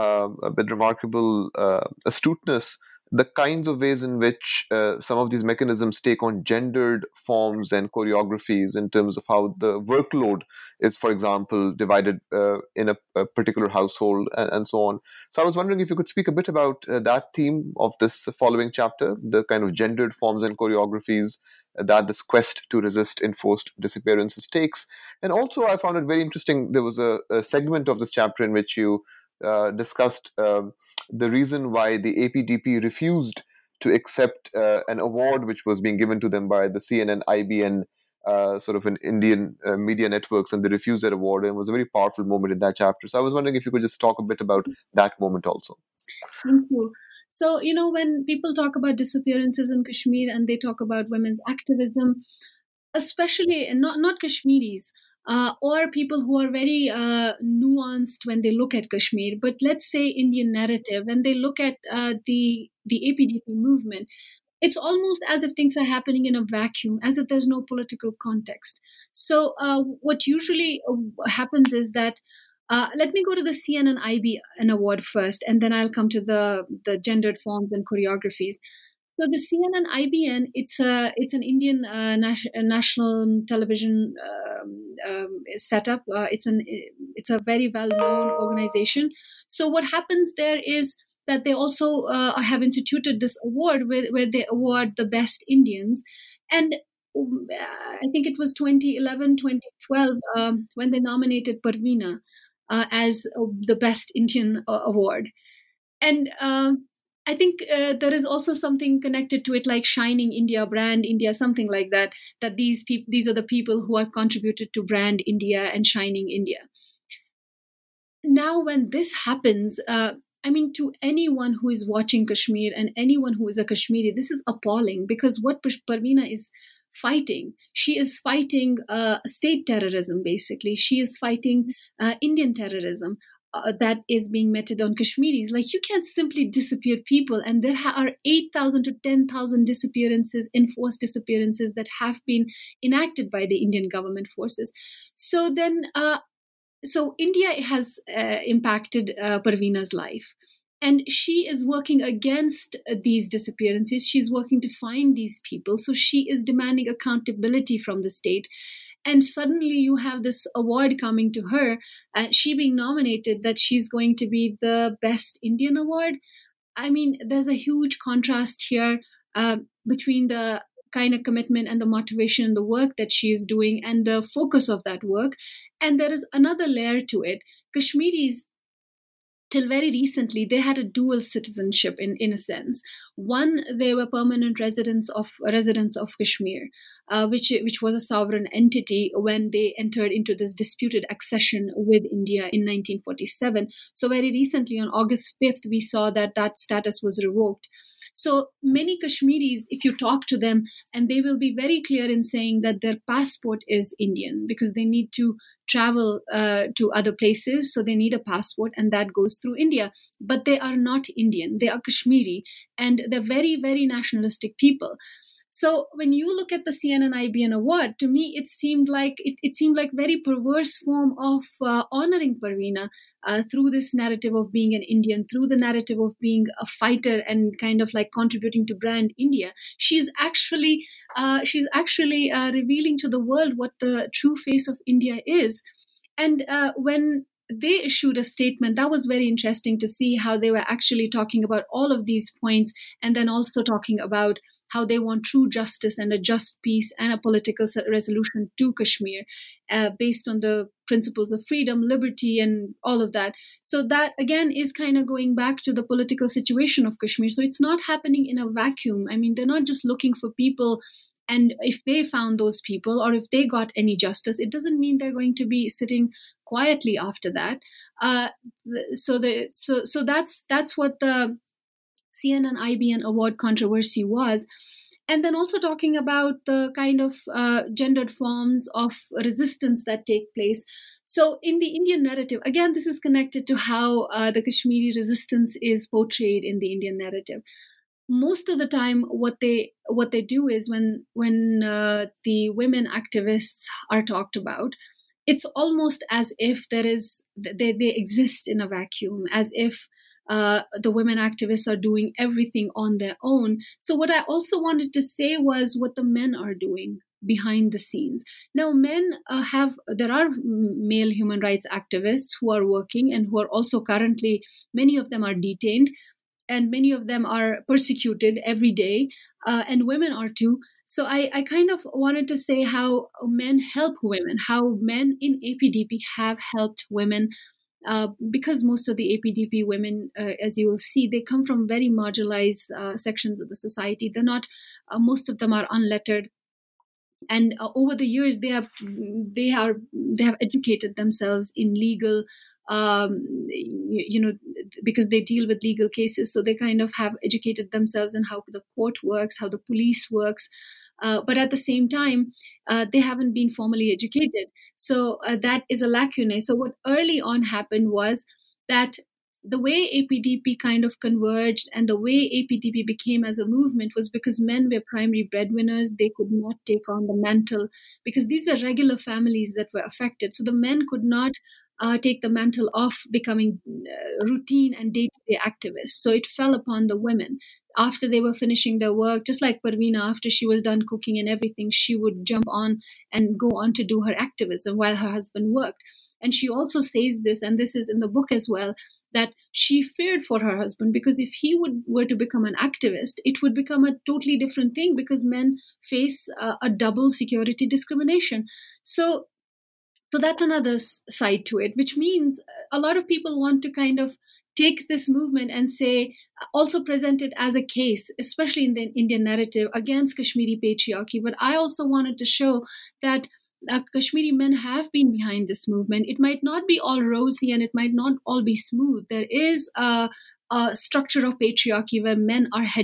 astuteness the kinds of ways in which some of these mechanisms take on gendered forms and choreographies in terms of how the workload is, for example, divided in a particular household and so on. So I was wondering if you could speak a bit about that theme of this following chapter, the kind of gendered forms and choreographies that this quest to resist enforced disappearances takes. And also I found it very interesting, there was a segment of this chapter in which you discussed the reason why the APDP refused to accept an award which was being given to them by the CNN, IBN, sort of an Indian media networks, and they refused that award. And it was a very powerful moment in that chapter. So I was wondering if you could just talk a bit about that moment also. Thank you. So, when people talk about disappearances in Kashmir and they talk about women's activism, especially, and not Kashmiris, or people who are very nuanced when they look at Kashmir, but let's say Indian narrative, when they look at the APDP movement, it's almost as if things are happening in a vacuum, as if there's no political context. So what usually happens is that, let me go to the CNN IBN award first, and then I'll come to the gendered forms and choreographies. So the CNN IBN, it's an Indian national television setup. It's a very well-known organization. So what happens there is that they also have instituted this award where they award the best Indians. And I think it was 2011, 2012 when they nominated Parveena as the best Indian award. And I think there is also something connected to it, like Shining India, Brand India, something like that, that these are the people who have contributed to Brand India and Shining India. Now, when this happens, to anyone who is watching Kashmir and anyone who is a Kashmiri, this is appalling, because what Parveena is fighting, she is fighting state terrorism, basically. She is fighting Indian terrorism. That is being meted on Kashmiris. Like, you can't simply disappear people, and there are 8,000 to 10,000 disappearances, enforced disappearances, that have been enacted by the Indian government forces. So then, so India has impacted Parveena's life, and she is working against these disappearances. She's working to find these people. So she is demanding accountability from the state. And suddenly you have this award coming to her, she being nominated, that she's going to be the best Indian award. There's a huge contrast here between the kind of commitment and the motivation and the work that she is doing and the focus of that work. And there is another layer to it. Kashmiris, till very recently, they had a dual citizenship in a sense. One, they were permanent residents of Kashmir, which was a sovereign entity when they entered into this disputed accession with India in 1947. So very recently, on August 5th, we saw that status was revoked. So many Kashmiris, if you talk to them, and they will be very clear in saying that their passport is Indian, because they need to travel to other places. So they need a passport, and that goes through India. But they are not Indian. They are Kashmiri, and they're very, very nationalistic people. So when you look at the CNN IBN award, to me it seemed like very perverse form of honoring Parveena through this narrative of being an Indian, through the narrative of being a fighter and kind of like contributing to brand India. She's actually revealing to the world what the true face of India is. And when they issued a statement, that was very interesting to see how they were actually talking about all of these points, and then also talking about how they want true justice and a just peace and a political resolution to Kashmir based on the principles of freedom, liberty, and all of that. So that, again, is kind of going back to the political situation of Kashmir. So it's not happening in a vacuum. I mean, they're not just looking for people, and if they found those people or if they got any justice, it doesn't mean they're going to be sitting quietly after that. So that's what the CNN IBN award controversy was. And then also talking about the kind of gendered forms of resistance that take place. So in the Indian narrative, again, this is connected to how the Kashmiri resistance is portrayed in the Indian narrative. Most of the time, what they do is when the women activists are talked about, it's almost as if they exist in a vacuum, as if the women activists are doing everything on their own. So what I also wanted to say was what the men are doing behind the scenes. Now, there are male human rights activists who are working and who are also currently, many of them are detained, and many of them are persecuted every day, and women are too. So I kind of wanted to say how men help women, how men in APDP have helped women, because most of the APDP women, as you will see, they come from very marginalized sections of the society. They're not, most of them are unlettered. And over the years, they have educated themselves in legal, because they deal with legal cases. So they kind of have educated themselves in how the court works, how the police works. But at the same time, they haven't been formally educated. So that is a lacuna. So what early on happened was that the way APDP kind of converged and the way APDP became as a movement was because men were primary breadwinners. They could not take on the mantle because these were regular families that were affected. So the men could not take the mantle of becoming routine and day-to-day activists. So it fell upon the women. After they were finishing their work, just like Parveena, after she was done cooking and everything, she would jump on and go on to do her activism while her husband worked. And she also says this, and this is in the book as well, that she feared for her husband because if he were to become an activist, it would become a totally different thing because men face a double security discrimination. So that's another side to it, which means a lot of people want to kind of take this movement and say, also present it as a case, especially in the Indian narrative, against Kashmiri patriarchy. But I also wanted to show that Kashmiri men have been behind this movement. It might not be all rosy and it might not all be smooth. There is a structure of patriarchy where men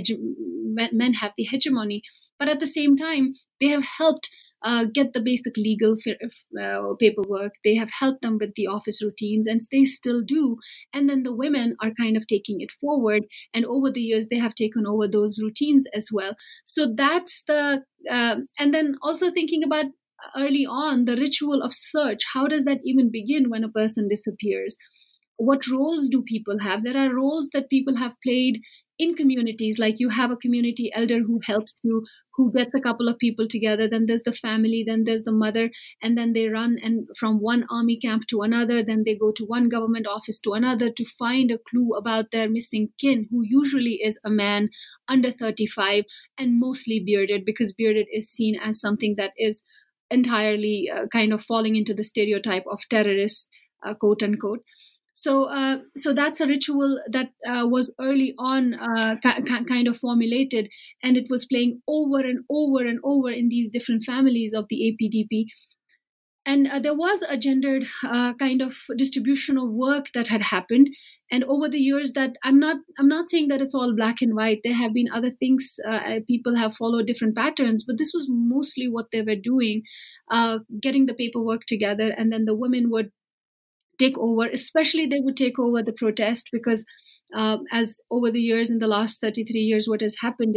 have the hegemony. But at the same time, they have helped get the basic legal paperwork. They have helped them with the office routines, and they still do. And then the women are kind of taking it forward. And over the years, they have taken over those routines as well. So that's and then also thinking about early on, the ritual of search. How does that even begin when a person disappears? What roles do people have? There are roles that people have played in communities, like you have a community elder who helps you, who gets a couple of people together. Then there's the family, then there's the mother, and then they run and from one army camp to another. Then they go to one government office to another to find a clue about their missing kin, who usually is a man under 35 and mostly bearded, because bearded is seen as something that is entirely kind of falling into the stereotype of terrorist, quote unquote. So that's a ritual that was early on kind of formulated, and it was playing over and over and over in these different families of the APDP. And there was a gendered kind of distribution of work that had happened. And over the years, that I'm not saying that it's all black and white. There have been other things. People have followed different patterns, but this was mostly what they were doing, getting the paperwork together, and then the women would take over. Especially, they would take over the protest because, as over the years, in the last 33 years, what has happened is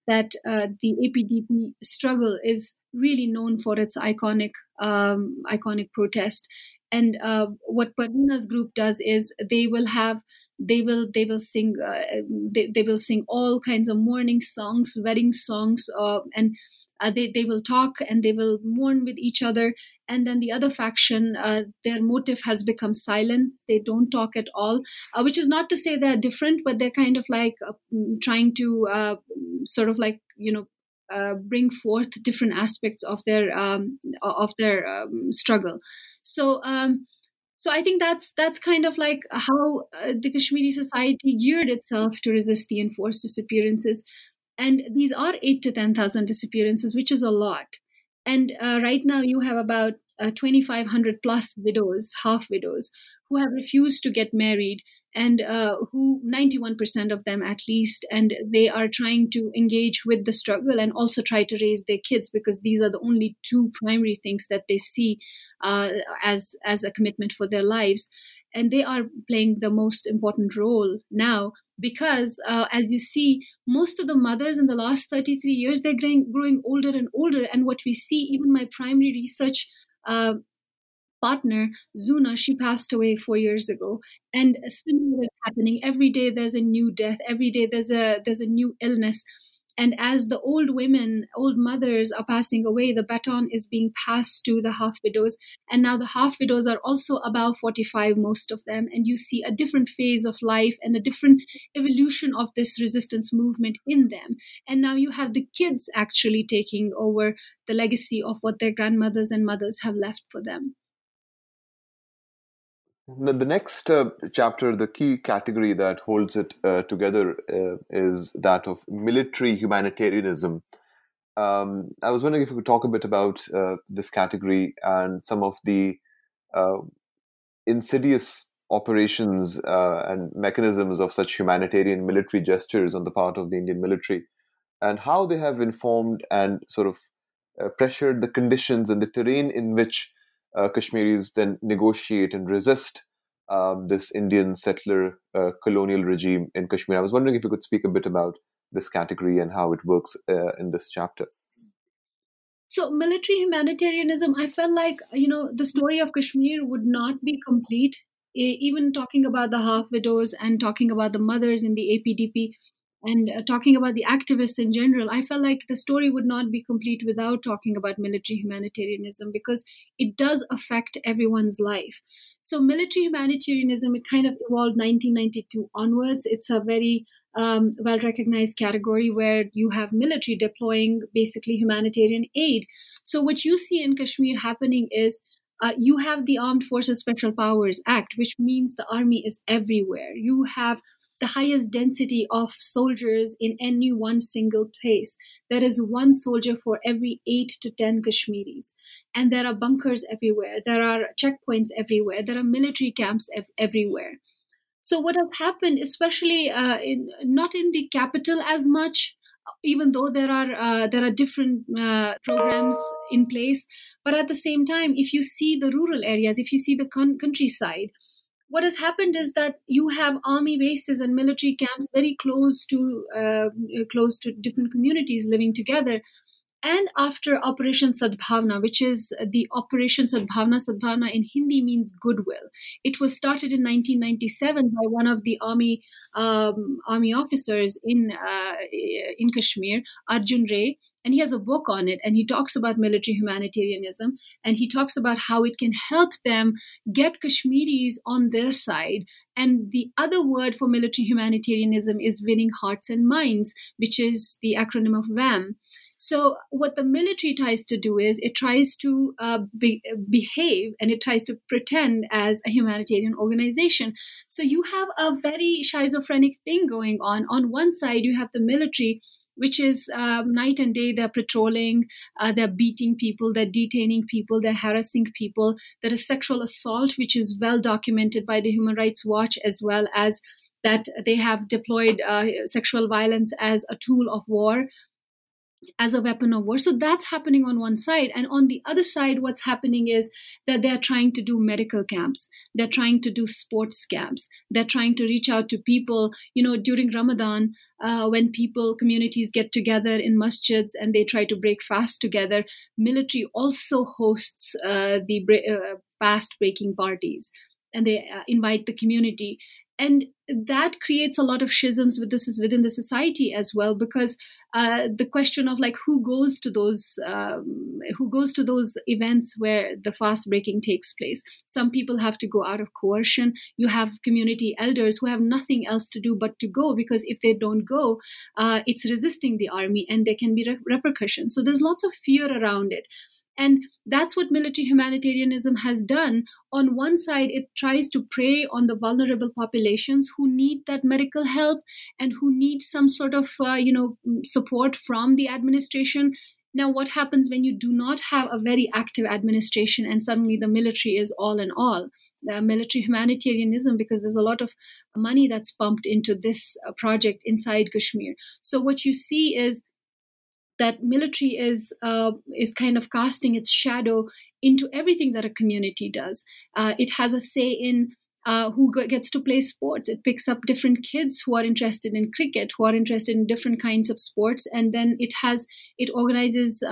that the APDP struggle is really known for its iconic protest. And what Parveena's group does is they will sing they will sing all kinds of mourning songs, wedding songs, and they will talk and they will mourn with each other. And then the other faction, their motive has become silence. They don't talk at all, which is not to say they're different, but they're kind of like trying to sort of like, bring forth different aspects of their struggle. So I think that's kind of like how the Kashmiri society geared itself to resist the enforced disappearances. And these are 8 to 10,000 disappearances, which is a lot. And right now you have about 2,500 plus widows, half widows, who have refused to get married, and who 91% of them at least, and they are trying to engage with the struggle and also try to raise their kids, because these are the only two primary things that they see as a commitment for their lives. And they are playing the most important role now, because as you see, most of the mothers in the last 33 years, they're growing older and older. And what we see, even my primary research partner, Zuna, she passed away 4 years ago. And similar is happening. Every day there's a new death. Every day there's a new illness. And as the old mothers are passing away, the baton is being passed to the half widows. And now the half widows are also about 45, most of them. And you see a different phase of life and a different evolution of this resistance movement in them. And now you have the kids actually taking over the legacy of what their grandmothers and mothers have left for them. The next chapter, the key category that holds it together is that of military humanitarianism. I was wondering if you could talk a bit about this category and some of the insidious operations and mechanisms of such humanitarian military gestures on the part of the Indian military, and how they have informed and sort of pressured the conditions and the terrain in which Kashmiris then negotiate and resist this Indian settler colonial regime in Kashmir. I was wondering if you could speak a bit about this category and how it works in this chapter. So military humanitarianism, I felt like, the story of Kashmir would not be complete. Even talking about the half widows and talking about the mothers in the APDP and talking about the activists in general, I felt like the story would not be complete without talking about military humanitarianism, because it does affect everyone's life. So military humanitarianism, it kind of evolved 1992 onwards. It's a very well-recognized category where you have military deploying basically humanitarian aid. So what you see in Kashmir happening is you have the Armed Forces Special Powers Act, which means the army is everywhere. You have the highest density of soldiers in any one single place. There is one soldier for every 8 to 10 Kashmiris. And there are bunkers everywhere. There are checkpoints everywhere. There are military camps everywhere. So what has happened, especially not in the capital as much, even though there are different programs in place, but at the same time, if you see the rural areas, if you see the countryside, what has happened is that you have army bases and military camps very close to different communities living together. And after Operation Sadbhavna, which is the Operation Sadbhavna in Hindi means goodwill. It was started in 1997 by one of the army officers in Kashmir, Arjun Ray. And he has a book on it, and he talks about military humanitarianism, and he talks about how it can help them get Kashmiris on their side. And the other word for military humanitarianism is winning hearts and minds, which is the acronym of WHAM. So what the military tries to do is it tries to behave and it tries to pretend as a humanitarian organization. So you have a very schizophrenic thing going on. On one side, you have the military, which is night and day, they're patrolling, they're beating people, they're detaining people, they're harassing people. There is sexual assault, which is well documented by the Human Rights Watch, as well as that they have deployed sexual violence as a tool of war. as a weapon of war. So that's happening on one side. And on the other side, what's happening is that they're trying to do medical camps. They're trying to do sports camps. They're trying to reach out to people, during Ramadan, when communities get together in masjids and they try to break fast together. Military also hosts the fast breaking parties, and they invite the community. And that creates a lot of schisms within the society as well, because the question of like who goes to those events where the fast breaking takes place. Some people have to go out of coercion. You have community elders who have nothing else to do but to go, because if they don't go, it's resisting the army and there can be repercussions. So there's lots of fear around it. And that's what military humanitarianism has done. On one side, it tries to prey on the vulnerable populations who need that medical help and who need some sort of, support from the administration. Now, what happens when you do not have a very active administration and suddenly the military is all in all? Military humanitarianism, because there's a lot of money that's pumped into this project inside Kashmir. So what you see is that military is kind of casting its shadow into everything that a community does. It has a say in who gets to play sports. It picks up different kids who are interested in cricket, who are interested in different kinds of sports, and then it organizes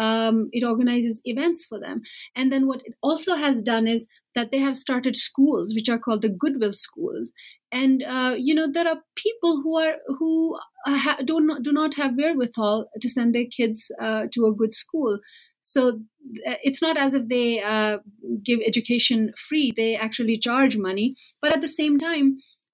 events for them. And then what it also has done is that they have started schools which are called the Goodwill schools. And there are people who do not have wherewithal to send their kids to a good school. So it's not as if they give education free. They actually charge money. But at the same time,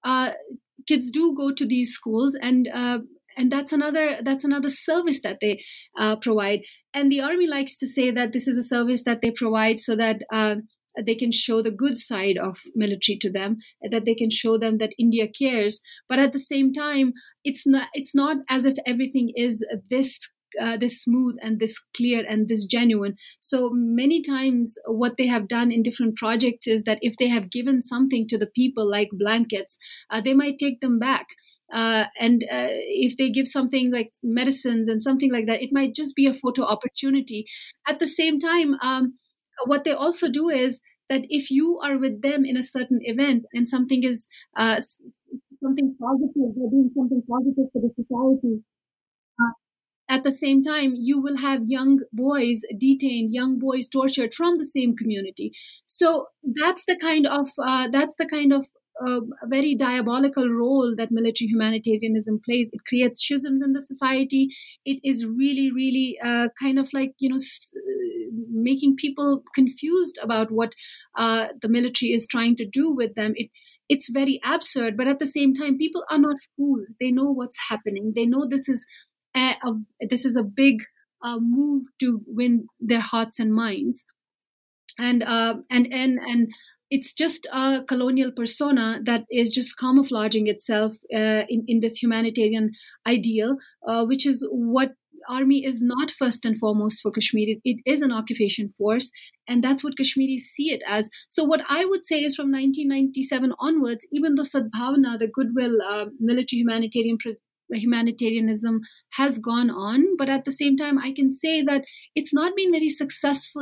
kids do go to these schools, and that's another service that they provide. And the army likes to say that this is a service that they provide so that they can show the good side of military to them, that they can show them that India cares. But at the same time, it's not as if everything is this smooth and this clear and this genuine. So many times what they have done in different projects is that if they have given something to the people like blankets, they might take them back. And if they give something like medicines and something like that, it might just be a photo opportunity. At the same time, what they also do is that if you are with them in a certain event and something is something positive, they're doing something positive for the society, at the same time, you will have young boys detained, young boys tortured from the same community. So that's the kind of very diabolical role that military humanitarianism plays. It creates schisms in the society. It is really, really kind of like, making people confused about what the military is trying to do with them. It's very absurd, but at the same time, people are not fooled. They know what's happening. They know this is a big move to win their hearts and minds, and it's just a colonial persona that is just camouflaging itself in this humanitarian ideal, which is what army is not first and foremost for Kashmir. It is an occupation force, and that's what Kashmiris see it as. So what I would say is from 1997 onwards, even though Sadbhavana, the Goodwill military humanitarianism has gone on, but at the same time I can say that it's not been very successful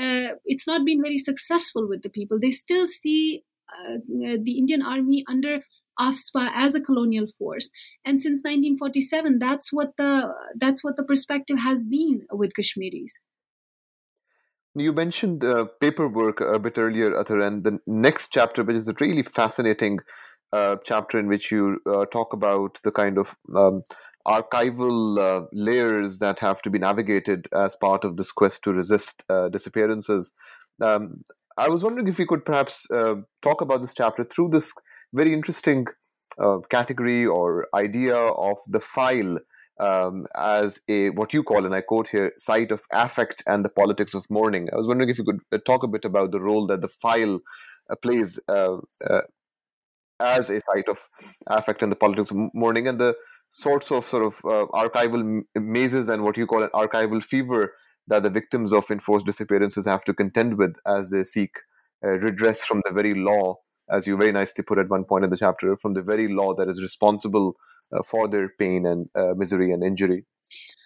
with the people. They still see the Indian army under AFSPA as a colonial force, and since 1947 that's what the perspective has been with Kashmiris. You mentioned paperwork a bit earlier, Athar, and the next chapter, which is a really fascinating chapter in which you talk about the kind of archival layers that have to be navigated as part of this quest to resist disappearances. I was wondering if you could perhaps talk about this chapter through this very interesting category or idea of the file as a, what you call, and I quote here, site of affect and the politics of mourning. I was wondering if you could talk a bit about the role that the file plays as a site of affect and the politics of mourning, and the sorts of archival mazes and what you call an archival fever that the victims of enforced disappearances have to contend with as they seek redress from the very law, as you very nicely put at one point in the chapter, from the very law that is responsible for their pain and misery and injury.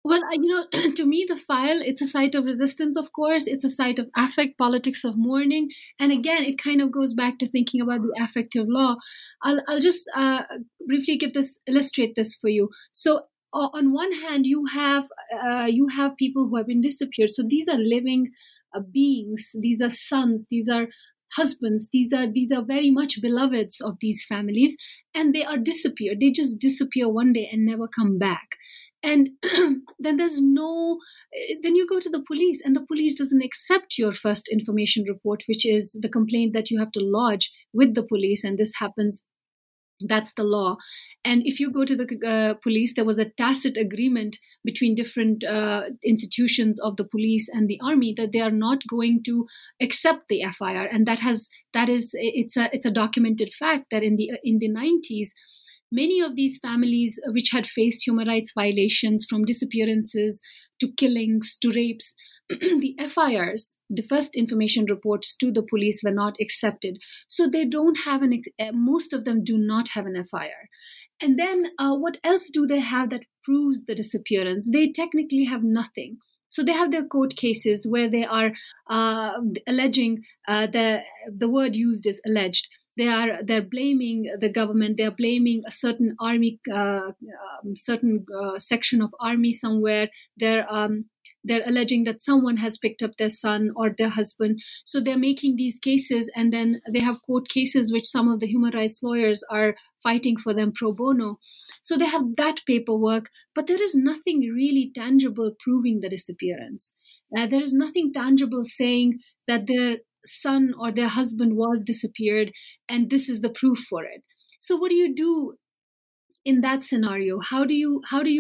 Well, to me, the file, it's a site of resistance, of course. It's a site of affect, politics of mourning. And again, it kind of goes back to thinking about the affective law. I'll just briefly illustrate this for you. So on one hand, you have people who have been disappeared. So these are living beings. These are sons. These are husbands. These are very much beloveds of these families, and they are disappeared. They just disappear one day and never come back. And then then you go to the police, and the police doesn't accept your first information report, which is the complaint that you have to lodge with the police. And this happens, that's the law. And if you go to the police, there was a tacit agreement between different institutions of the police and the army that they are not going to accept the FIR. And it's a documented fact that in the 90s, many of these families which had faced human rights violations, from disappearances to killings to rapes, the FIRs, the first information reports to the police, were not accepted. So they don't have most of them do not have an FIR. And then what else do they have that proves the disappearance? They technically have nothing. So they have their court cases where they are alleging, the word used is alleged. They're blaming the government. They're blaming a certain army, certain section of army somewhere. They're alleging that someone has picked up their son or their husband. So they're making these cases, and then they have court cases which some of the human rights lawyers are fighting for them pro bono. So they have that paperwork, but there is nothing really tangible proving the disappearance. There is nothing tangible saying that their son or their husband was disappeared, and this is the proof for it. So what do you do in that scenario? How do you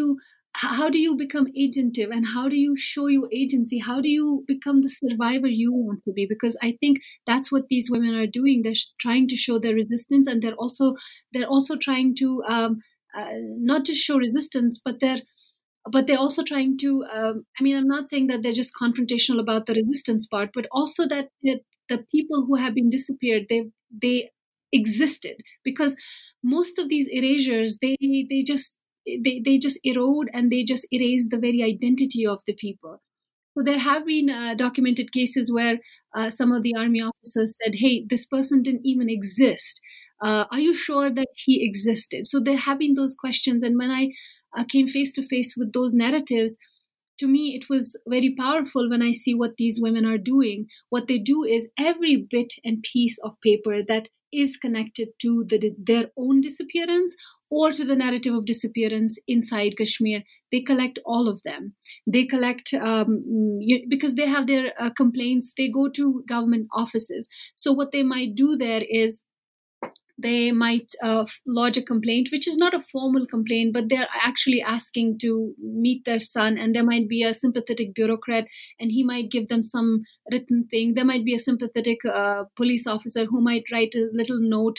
become agentive, and how do you show your agency? How do you become the survivor you want to be? Because I think that's what these women are doing. They're trying to show their resistance, and they're also trying to not just show resistance, but they're also trying to, I'm not saying that they're just confrontational about the resistance part, but also that the people who have been disappeared, they existed, because most of these erasures, they just erode, and they just erase the very identity of the people. So there have been documented cases where some of the army officers said, hey, this person didn't even exist. Are you sure that he existed? So there have been those questions. And when I came face to face with those narratives, to me, it was very powerful when I see what these women are doing. What they do is every bit and piece of paper that is connected to their own disappearance or to the narrative of disappearance inside Kashmir, they collect all of them. They collect, because they have their complaints, they go to government offices. So what they might do there is, they might lodge a complaint, which is not a formal complaint, but they're actually asking to meet their son. And there might be a sympathetic bureaucrat, and he might give them some written thing. There might be a sympathetic police officer who might write a little note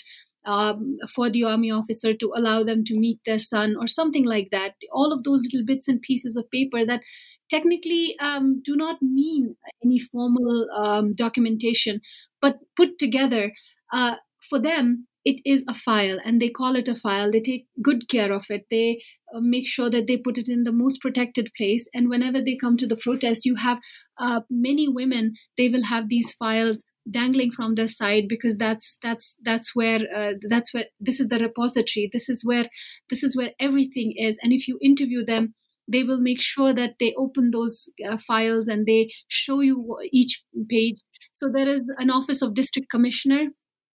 for the army officer to allow them to meet their son or something like that. All of those little bits and pieces of paper that technically do not mean any formal documentation, but put together, for them, it is a file, and they call it a file. They take good care of it. They make sure that they put it in the most protected place. And whenever they come to the protest, you have many women, they will have these files dangling from their side, because that's where this is the repository. This is where everything is. And if you interview them, they will make sure that they open those files and they show you each page. So there is an office of district commissioner,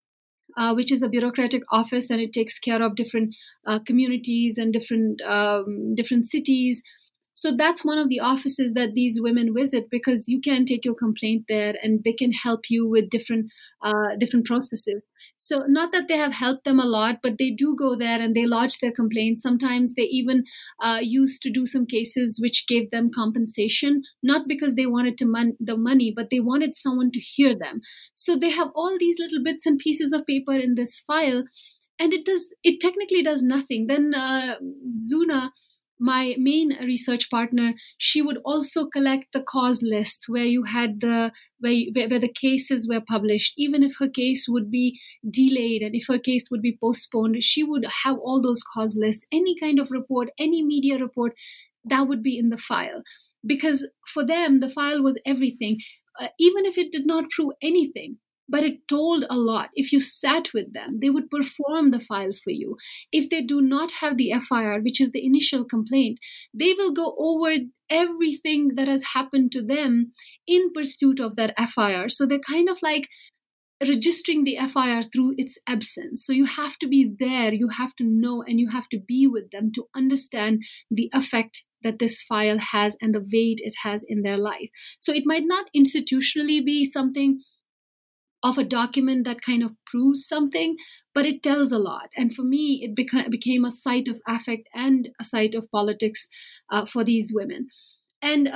which is a bureaucratic office, and it takes care of different communities and different cities. So that's one of the offices that these women visit, because you can take your complaint there, and they can help you with different processes. So not that they have helped them a lot, but they do go there and they lodge their complaints. Sometimes they even used to do some cases which gave them compensation, not because they wanted the money, but they wanted someone to hear them. So they have all these little bits and pieces of paper in this file, and it technically does nothing. Then Zuna, my main research partner, she would also collect the cause lists where you had where the cases were published. Even if her case would be delayed and if her case would be postponed, she would have all those cause lists. Any kind of report, any media report, that would be in the file. Because for them, the file was everything, even if it did not prove anything. But it told a lot. If you sat with them, they would perform the file for you. If they do not have the FIR, which is the initial complaint, they will go over everything that has happened to them in pursuit of that FIR. So they're kind of like registering the FIR through its absence. So you have to be there, you have to know, and you have to be with them to understand the effect that this file has and the weight it has in their life. So it might not institutionally be something of a document that kind of proves something, but it tells a lot. And for me, it became a site of affect and a site of politics for these women. And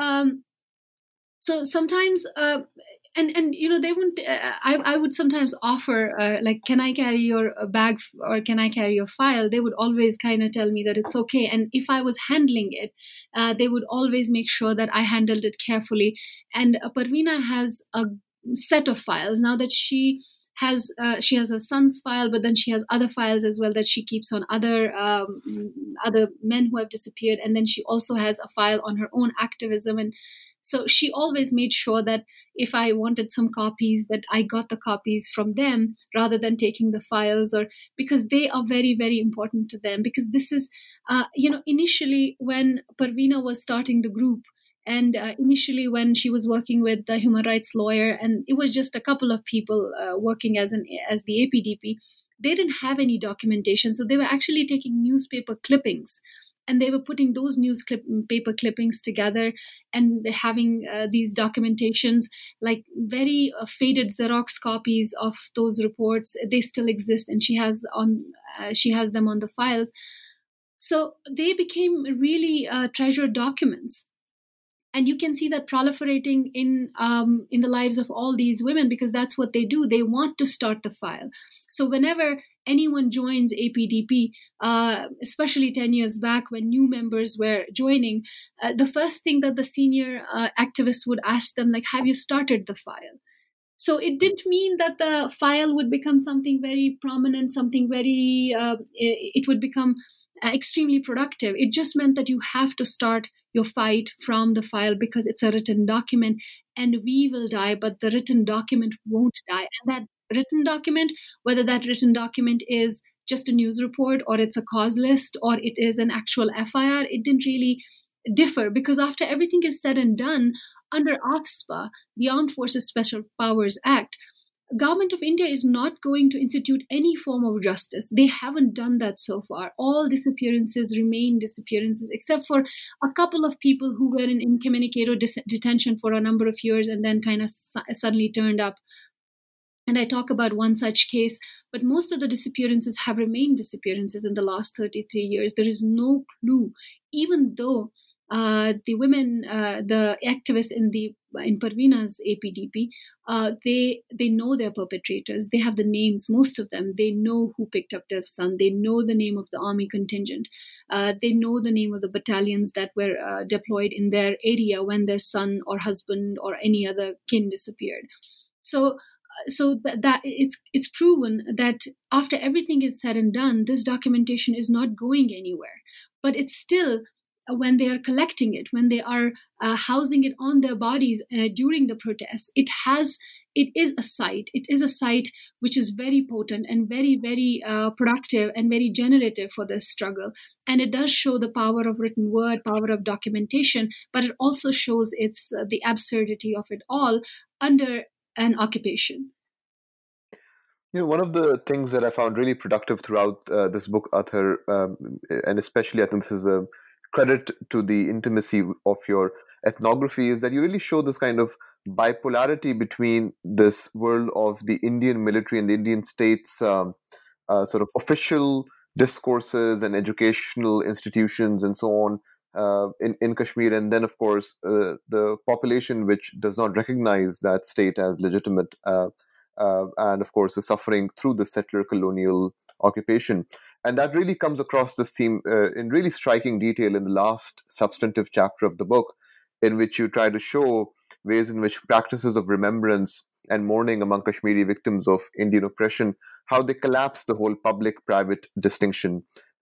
so sometimes and you know, they wouldn't I would sometimes offer like, can I carry your bag, or can I carry your file? They would always kind of tell me that it's okay, and if I was handling it, they would always make sure that I handled it carefully. And Parveena has a set of files now that she has a son's file, but then she has other files as well that she keeps on other men who have disappeared, and then she also has a file on her own activism. And so she always made sure that if I wanted some copies, that I got the copies from them rather than taking the files, or because they are very, very important to them. Because this is, initially when Parveena was starting the group, and initially when she was working with the human rights lawyer, and it was just a couple of people working as the APDP, they didn't have any documentation. So they were actually taking newspaper clippings, and they were putting those paper clippings together and having these documentations, like very faded Xerox copies of those reports. They still exist, and she has them on the files. So they became really treasured documents. And you can see that proliferating in the lives of all these women, because that's what they do. They want to start the file. So whenever anyone joins APDP, especially 10 years back when new members were joining, the first thing that the senior activists would ask them, like, have you started the file? So it didn't mean that the file would become something very prominent, something very, it would become extremely productive. It just meant that you have to start your fight from the file, because it's a written document, and we will die, but the written document won't die. And that written document, whether that written document is just a news report, or it's a cause list, or it is an actual FIR, it didn't really differ, because after everything is said and done, under AFSPA, the Armed Forces Special Powers Act, Government of India is not going to institute any form of justice. They haven't done that so far. All disappearances remain disappearances, except for a couple of people who were in incommunicado detention for a number of years and then kind of suddenly turned up. And I talk about one such case, but most of the disappearances have remained disappearances in the last 33 years. There is no clue, even though the women, the activists in Parveena's APDP, they know their perpetrators. They have the names, most of them. They know who picked up their son. They know the name of the army contingent. They know the name of the battalions that were deployed in their area when their son or husband or any other kin disappeared. So that it's proven that after everything is said and done, this documentation is not going anywhere. But it's still, when they are collecting it, when they are housing it on their bodies during the protest, it is a site which is very potent and very, very productive and very generative for this struggle. And it does show the power of written word, power of documentation, but it also shows the absurdity of it all under an occupation. One of the things that I found really productive throughout this book, Athar, and especially I think this is a credit to the intimacy of your ethnography, is that you really show this kind of bipolarity between this world of the Indian military and the Indian state's sort of official discourses and educational institutions and so on in Kashmir, and then of course the population which does not recognize that state as legitimate and of course is suffering through the settler colonial occupation. And that really comes across this theme in really striking detail in the last substantive chapter of the book, in which you try to show ways in which practices of remembrance and mourning among Kashmiri victims of Indian oppression, how they collapse the whole public-private distinction.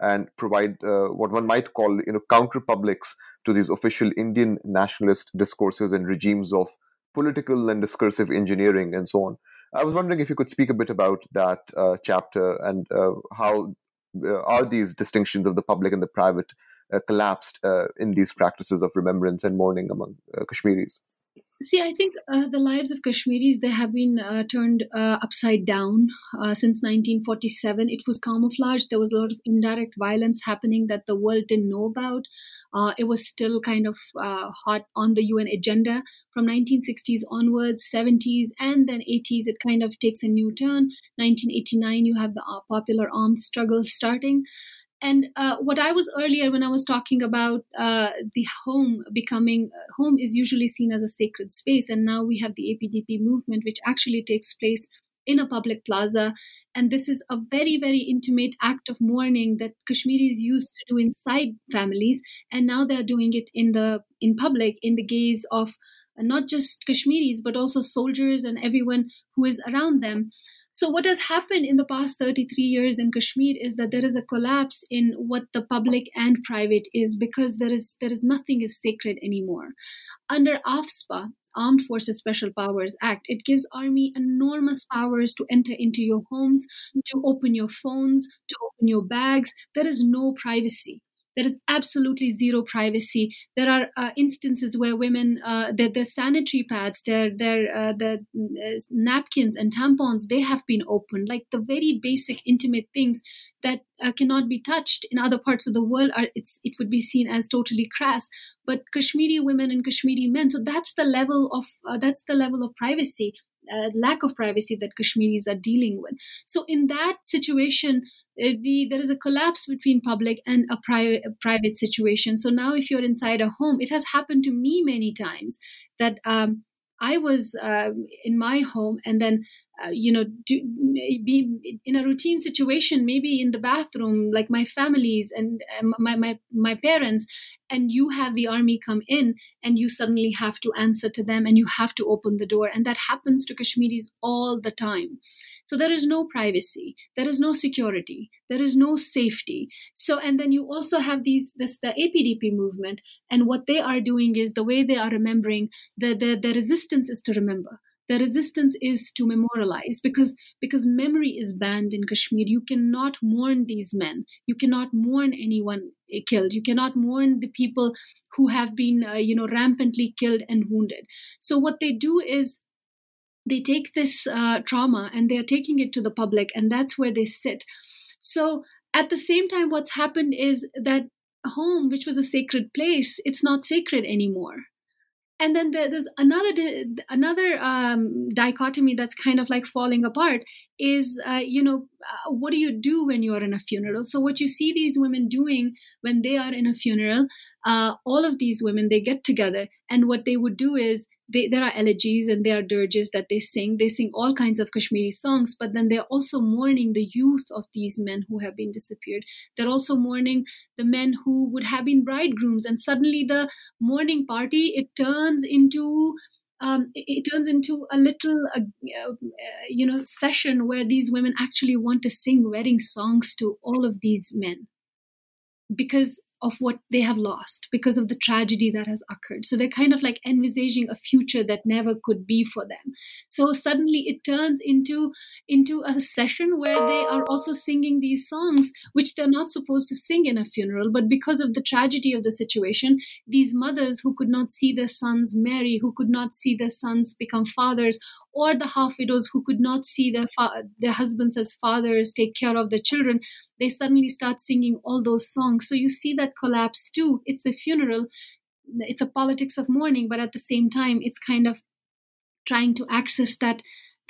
and provide what one might call, counter publics to these official Indian nationalist discourses and regimes of political and discursive engineering and so on. I was wondering if you could speak a bit about that chapter and how are these distinctions of the public and the private collapsed in these practices of remembrance and mourning among Kashmiris. See, I think the lives of Kashmiris, they have been turned upside down since 1947. It was camouflaged. There was a lot of indirect violence happening that the world didn't know about. It was still kind of hot on the UN agenda from 1960s onwards, 70s, and then 80s. It kind of takes a new turn. 1989, you have the popular armed struggle starting. And what I was earlier when I was talking about the home becoming home is usually seen as a sacred space. And now we have the APDP movement, which actually takes place in a public plaza. And this is a very, very intimate act of mourning that Kashmiris used to do inside families. And now they're doing it in public, in the gaze of not just Kashmiris, but also soldiers and everyone who is around them. So what has happened in the past 33 years in Kashmir is that there is a collapse in what the public and private is, because there is nothing is sacred anymore. Under AFSPA, Armed Forces Special Powers Act, it gives army enormous powers to enter into your homes, to open your phones, to open your bags. There is no privacy. There is absolutely zero privacy. There are instances where women, their sanitary pads, their napkins and tampons, they have been opened. Like the very basic intimate things that cannot be touched in other parts of the world, it would be seen as totally crass. But Kashmiri women and Kashmiri men, so that's the level of privacy. Lack of privacy that Kashmiris are dealing with. So in that situation, there is a collapse between public and a private situation. So now if you're inside a home, it has happened to me many times that I was in my home and then, be in a routine situation, maybe in the bathroom, like my families and my parents, and you have the army come in and you suddenly have to answer to them and you have to open the door. And that happens to Kashmiris all the time. So there is no privacy, there is no security, there is no safety. So, and then you also have the APDP movement, and what they are doing is the way they are remembering, the resistance is to remember. The resistance is to memorialize, because memory is banned in Kashmir. You cannot mourn these men. You cannot mourn anyone killed. You cannot mourn the people who have been, rampantly killed and wounded. So what they do is they take this trauma and they are taking it to the public, and that's where they sit. So at the same time, what's happened is that home, which was a sacred place, it's not sacred anymore. And then there's another dichotomy that's kind of like falling apart is, what do you do when you're in a funeral? So what you see these women doing when they are in a funeral, all of these women, they get together, and what they would do is, there are elegies and there are dirges that they sing. They sing all kinds of Kashmiri songs, but then they're also mourning the youth of these men who have been disappeared. They're also mourning the men who would have been bridegrooms. And suddenly the mourning party, it turns into a little, session where these women actually want to sing wedding songs to all of these men, because of what they have lost, because of the tragedy that has occurred. So they're kind of like envisaging a future that never could be for them. So suddenly it turns into a session where they are also singing these songs, which they're not supposed to sing in a funeral. But because of the tragedy of the situation, these mothers who could not see their sons marry, who could not see their sons become fathers, or the half widows who could not see their husbands as fathers take care of their children, they suddenly start singing all those songs. So you see that collapse too. It's a funeral, it's a politics of mourning, but at the same time, it's kind of trying to access that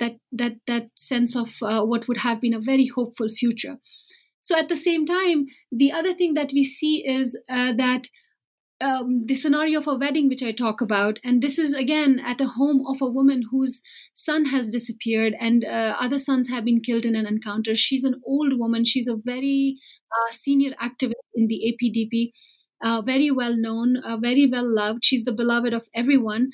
sense of what would have been a very hopeful future. So at the same time, the other thing that we see is that the scenario of a wedding, which I talk about, and this is again at a home of a woman whose son has disappeared and other sons have been killed in an encounter. She's an old woman. She's a very senior activist in the APDP, very well known, very well loved. She's the beloved of everyone.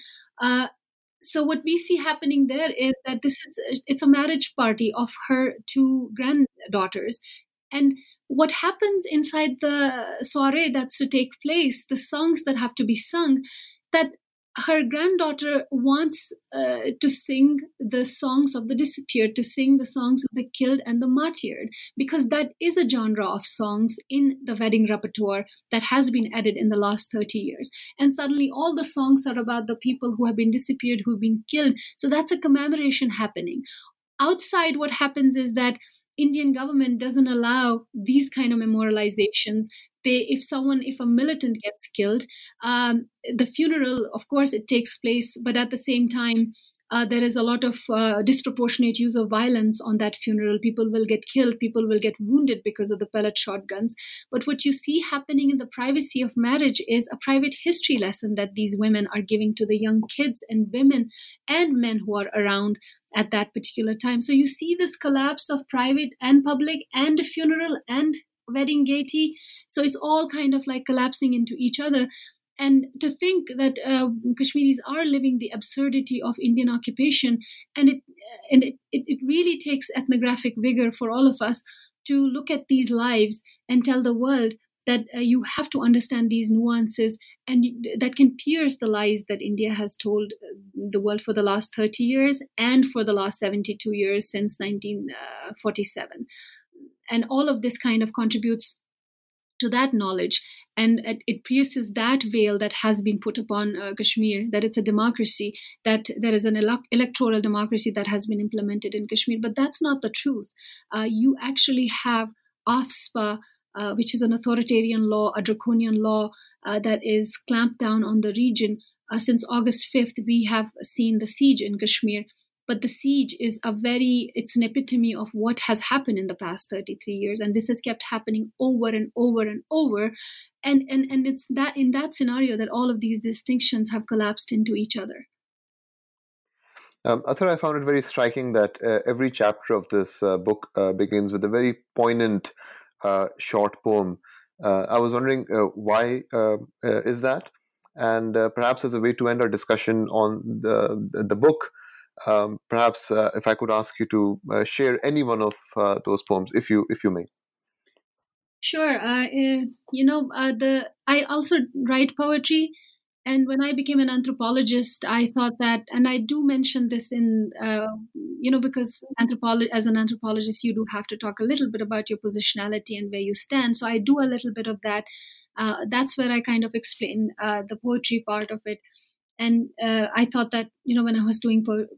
So what we see happening there is that it's a marriage party of her two granddaughters. And what happens inside the soiree that's to take place, the songs that have to be sung, that her granddaughter wants to sing the songs of the disappeared, to sing the songs of the killed and the martyred, because that is a genre of songs in the wedding repertoire that has been added in the last 30 years. And suddenly all the songs are about the people who have been disappeared, who've been killed. So that's a commemoration happening. Outside, what happens is that Indian government doesn't allow these kind of memorializations. If a militant gets killed, the funeral, of course, it takes place, but at the same time, there is a lot of disproportionate use of violence on that funeral. People will get killed, people will get wounded because of the pellet shotguns. But what you see happening in the privacy of marriage is a private history lesson that these women are giving to the young kids and women and men who are around at that particular time. So you see this collapse of private and public and funeral and wedding gaiety. So it's all kind of like collapsing into each other. And to think that Kashmiris are living the absurdity of Indian occupation, and it really takes ethnographic vigor for all of us to look at these lives and tell the world that you have to understand these nuances, and that can pierce the lies that India has told the world for the last 30 years and for the last 72 years since 1947. And all of this kind of contributes to that knowledge, and it pierces that veil that has been put upon Kashmir, that it's a democracy, that there is an electoral democracy that has been implemented in Kashmir. But that's not the truth. You actually have AFSPA, which is an authoritarian law, a draconian law that is clamped down on the region. Since August 5th, we have seen the siege in Kashmir. But the siege is it's an epitome of what has happened in the past 33 years. And this has kept happening over and over and over. And it's that in that scenario that all of these distinctions have collapsed into each other. Athar, I found it very striking that every chapter of this book begins with a very poignant short poem. I was wondering why is that? And perhaps as a way to end our discussion on the book, perhaps if I could ask you to share any one of those poems, if you may. Sure. I also write poetry, and when I became an anthropologist, I thought that, and I do mention this in, because as an anthropologist, you do have to talk a little bit about your positionality and where you stand. So I do a little bit of that. That's where I kind of explain the poetry part of it. And I thought that, when I was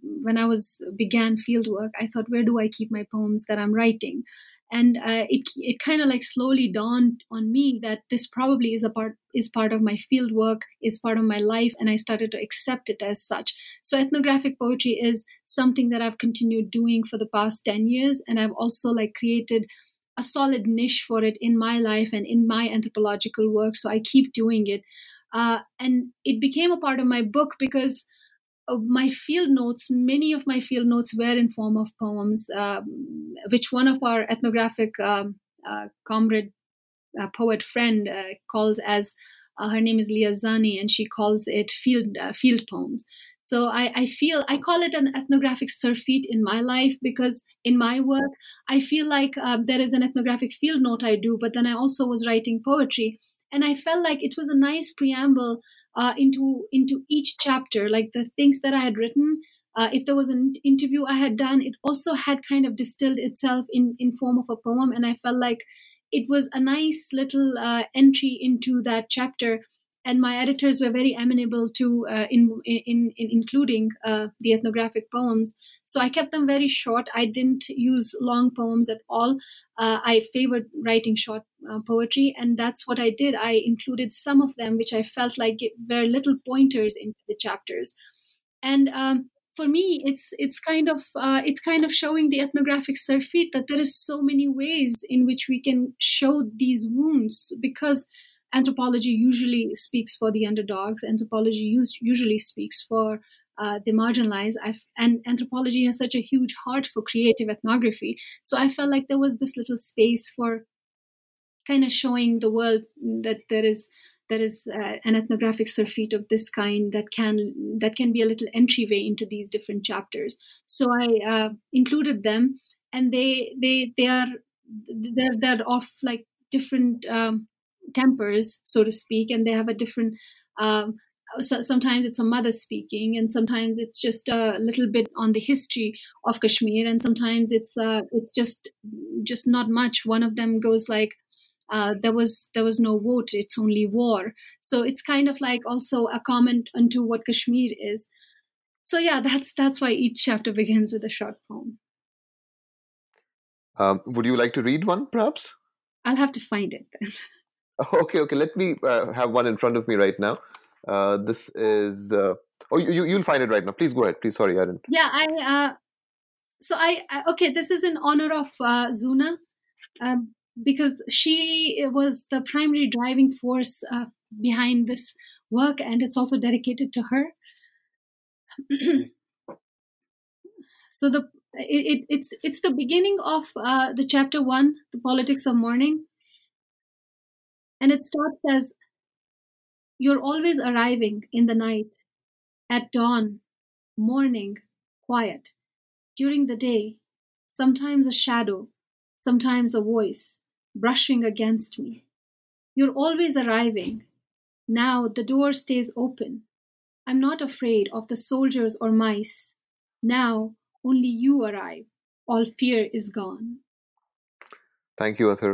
began field work, I thought, where do I keep my poems that I'm writing? And it kind of like slowly dawned on me that this probably is part of my field work, is part of my life, and I started to accept it as such. So ethnographic poetry is something that I've continued doing for the past 10 years, and I've also created a solid niche for it in my life and in my anthropological work. So I keep doing it. And it became a part of my book because of my field notes. Many of my field notes were in form of poems, which one of our ethnographic comrade, poet friend calls as, her name is Leah Zani, and she calls it field poems. So I call it an ethnographic surfeit in my life, because in my work, I feel like there is an ethnographic field note I do, but then I also was writing poetry. And I felt like it was a nice preamble into each chapter, like the things that I had written. If there was an interview I had done, it also had kind of distilled itself in form of a poem. And I felt like it was a nice little entry into that chapter. And my editors were very amenable to in including the ethnographic poems. So I kept them very short. I didn't use long poems at all. I favored writing short poetry, and that's what I did. I included some of them, which I felt like were little pointers into the chapters. And for me, it's kind of showing the ethnographic surfeit that there is so many ways in which we can show these wounds, because anthropology usually speaks for the underdogs. Anthropology usually speaks for the marginalized. And anthropology has such a huge heart for creative ethnography. So I felt like there was this little space for kind of showing the world that there is an ethnographic surfeit of this kind that can be a little entryway into these different chapters. So I included them, and they are they're of like different tempers, so to speak, and they have a different. So sometimes it's a mother speaking, and sometimes it's just a little bit on the history of Kashmir, and sometimes it's just not much. One of them goes like, there was no vote, it's only war. So it's kind of like also a comment onto what Kashmir is. So yeah, that's why each chapter begins with a short poem. Would you like to read one, perhaps? I'll have to find it then. Okay. Let me have one in front of me right now. This is. You'll find it right now. Please go ahead. Please, sorry, I didn't. Yeah, okay. This is in honor of Zuna, because she was the primary driving force behind this work, and it's also dedicated to her. So it's the beginning of the chapter 1, The Politics of Mourning, and it starts as, "You're always arriving in the night, at dawn, morning, quiet, during the day, sometimes a shadow, sometimes a voice, brushing against me. You're always arriving. Now the door stays open. I'm not afraid of the soldiers or mice. Now only you arrive. All fear is gone." Thank you, Athar.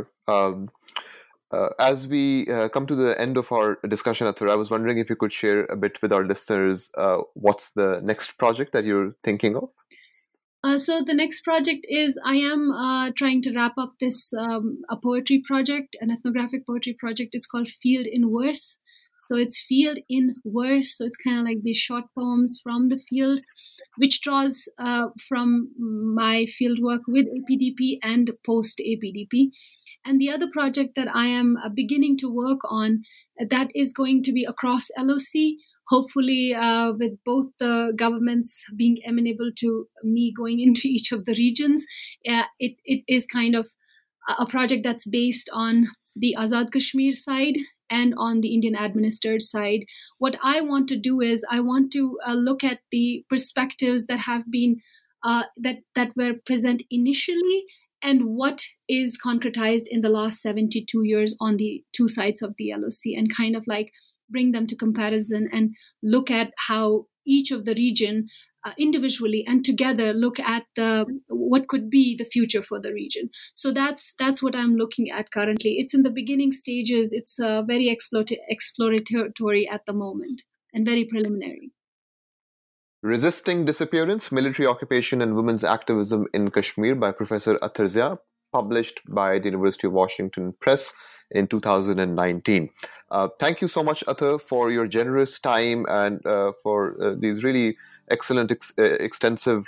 As we come to the end of our discussion, Athar, I was wondering if you could share a bit with our listeners what's the next project that you're thinking of? So the next project is, I am trying to wrap up this a poetry project, an ethnographic poetry project. It's called Field in Verse. So it's field in verse. So it's kind of like these short poems from the field, which draws from my field work with APDP and post APDP. And the other project that I am beginning to work on, that is going to be across LOC, hopefully with both the governments being amenable to me going into each of the regions. It is kind of a project that's based on the Azad Kashmir side and on the Indian administered side. What I want to do is I want to look at the perspectives that have been that were present initially, and what is concretized in the last 72 years on the two sides of the LOC, and kind of like bring them to comparison and look at how each of the region individually and together look at what could be the future for the region. So that's what I'm looking at currently. It's in the beginning stages. It's very exploratory at the moment and very preliminary. Resisting Disappearance, Military Occupation and Women's Activism in Kashmir by Professor Athar Zia, published by the University of Washington Press in 2019. Thank you so much, Athar, for your generous time and for these really excellent, extensive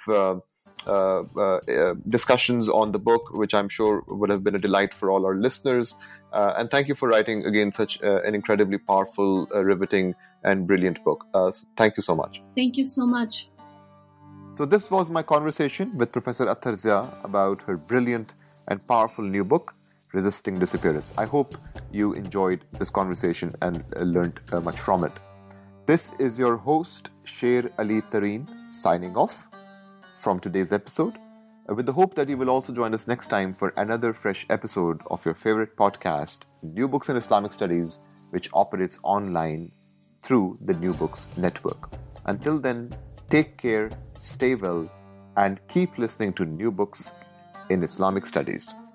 discussions on the book, which I'm sure would have been a delight for all our listeners. And thank you for writing, again, such an incredibly powerful, riveting and brilliant book. Thank you so much. Thank you so much. So this was my conversation with Professor Athar Zia about her brilliant and powerful new book, Resisting Disappearance. I hope you enjoyed this conversation and learned much from it. This is your host, Sher Ali Tareen, signing off from today's episode, with the hope that you will also join us next time for another fresh episode of your favorite podcast, New Books in Islamic Studies, which operates online through the New Books Network. Until then, take care, stay well, and keep listening to New Books in Islamic Studies.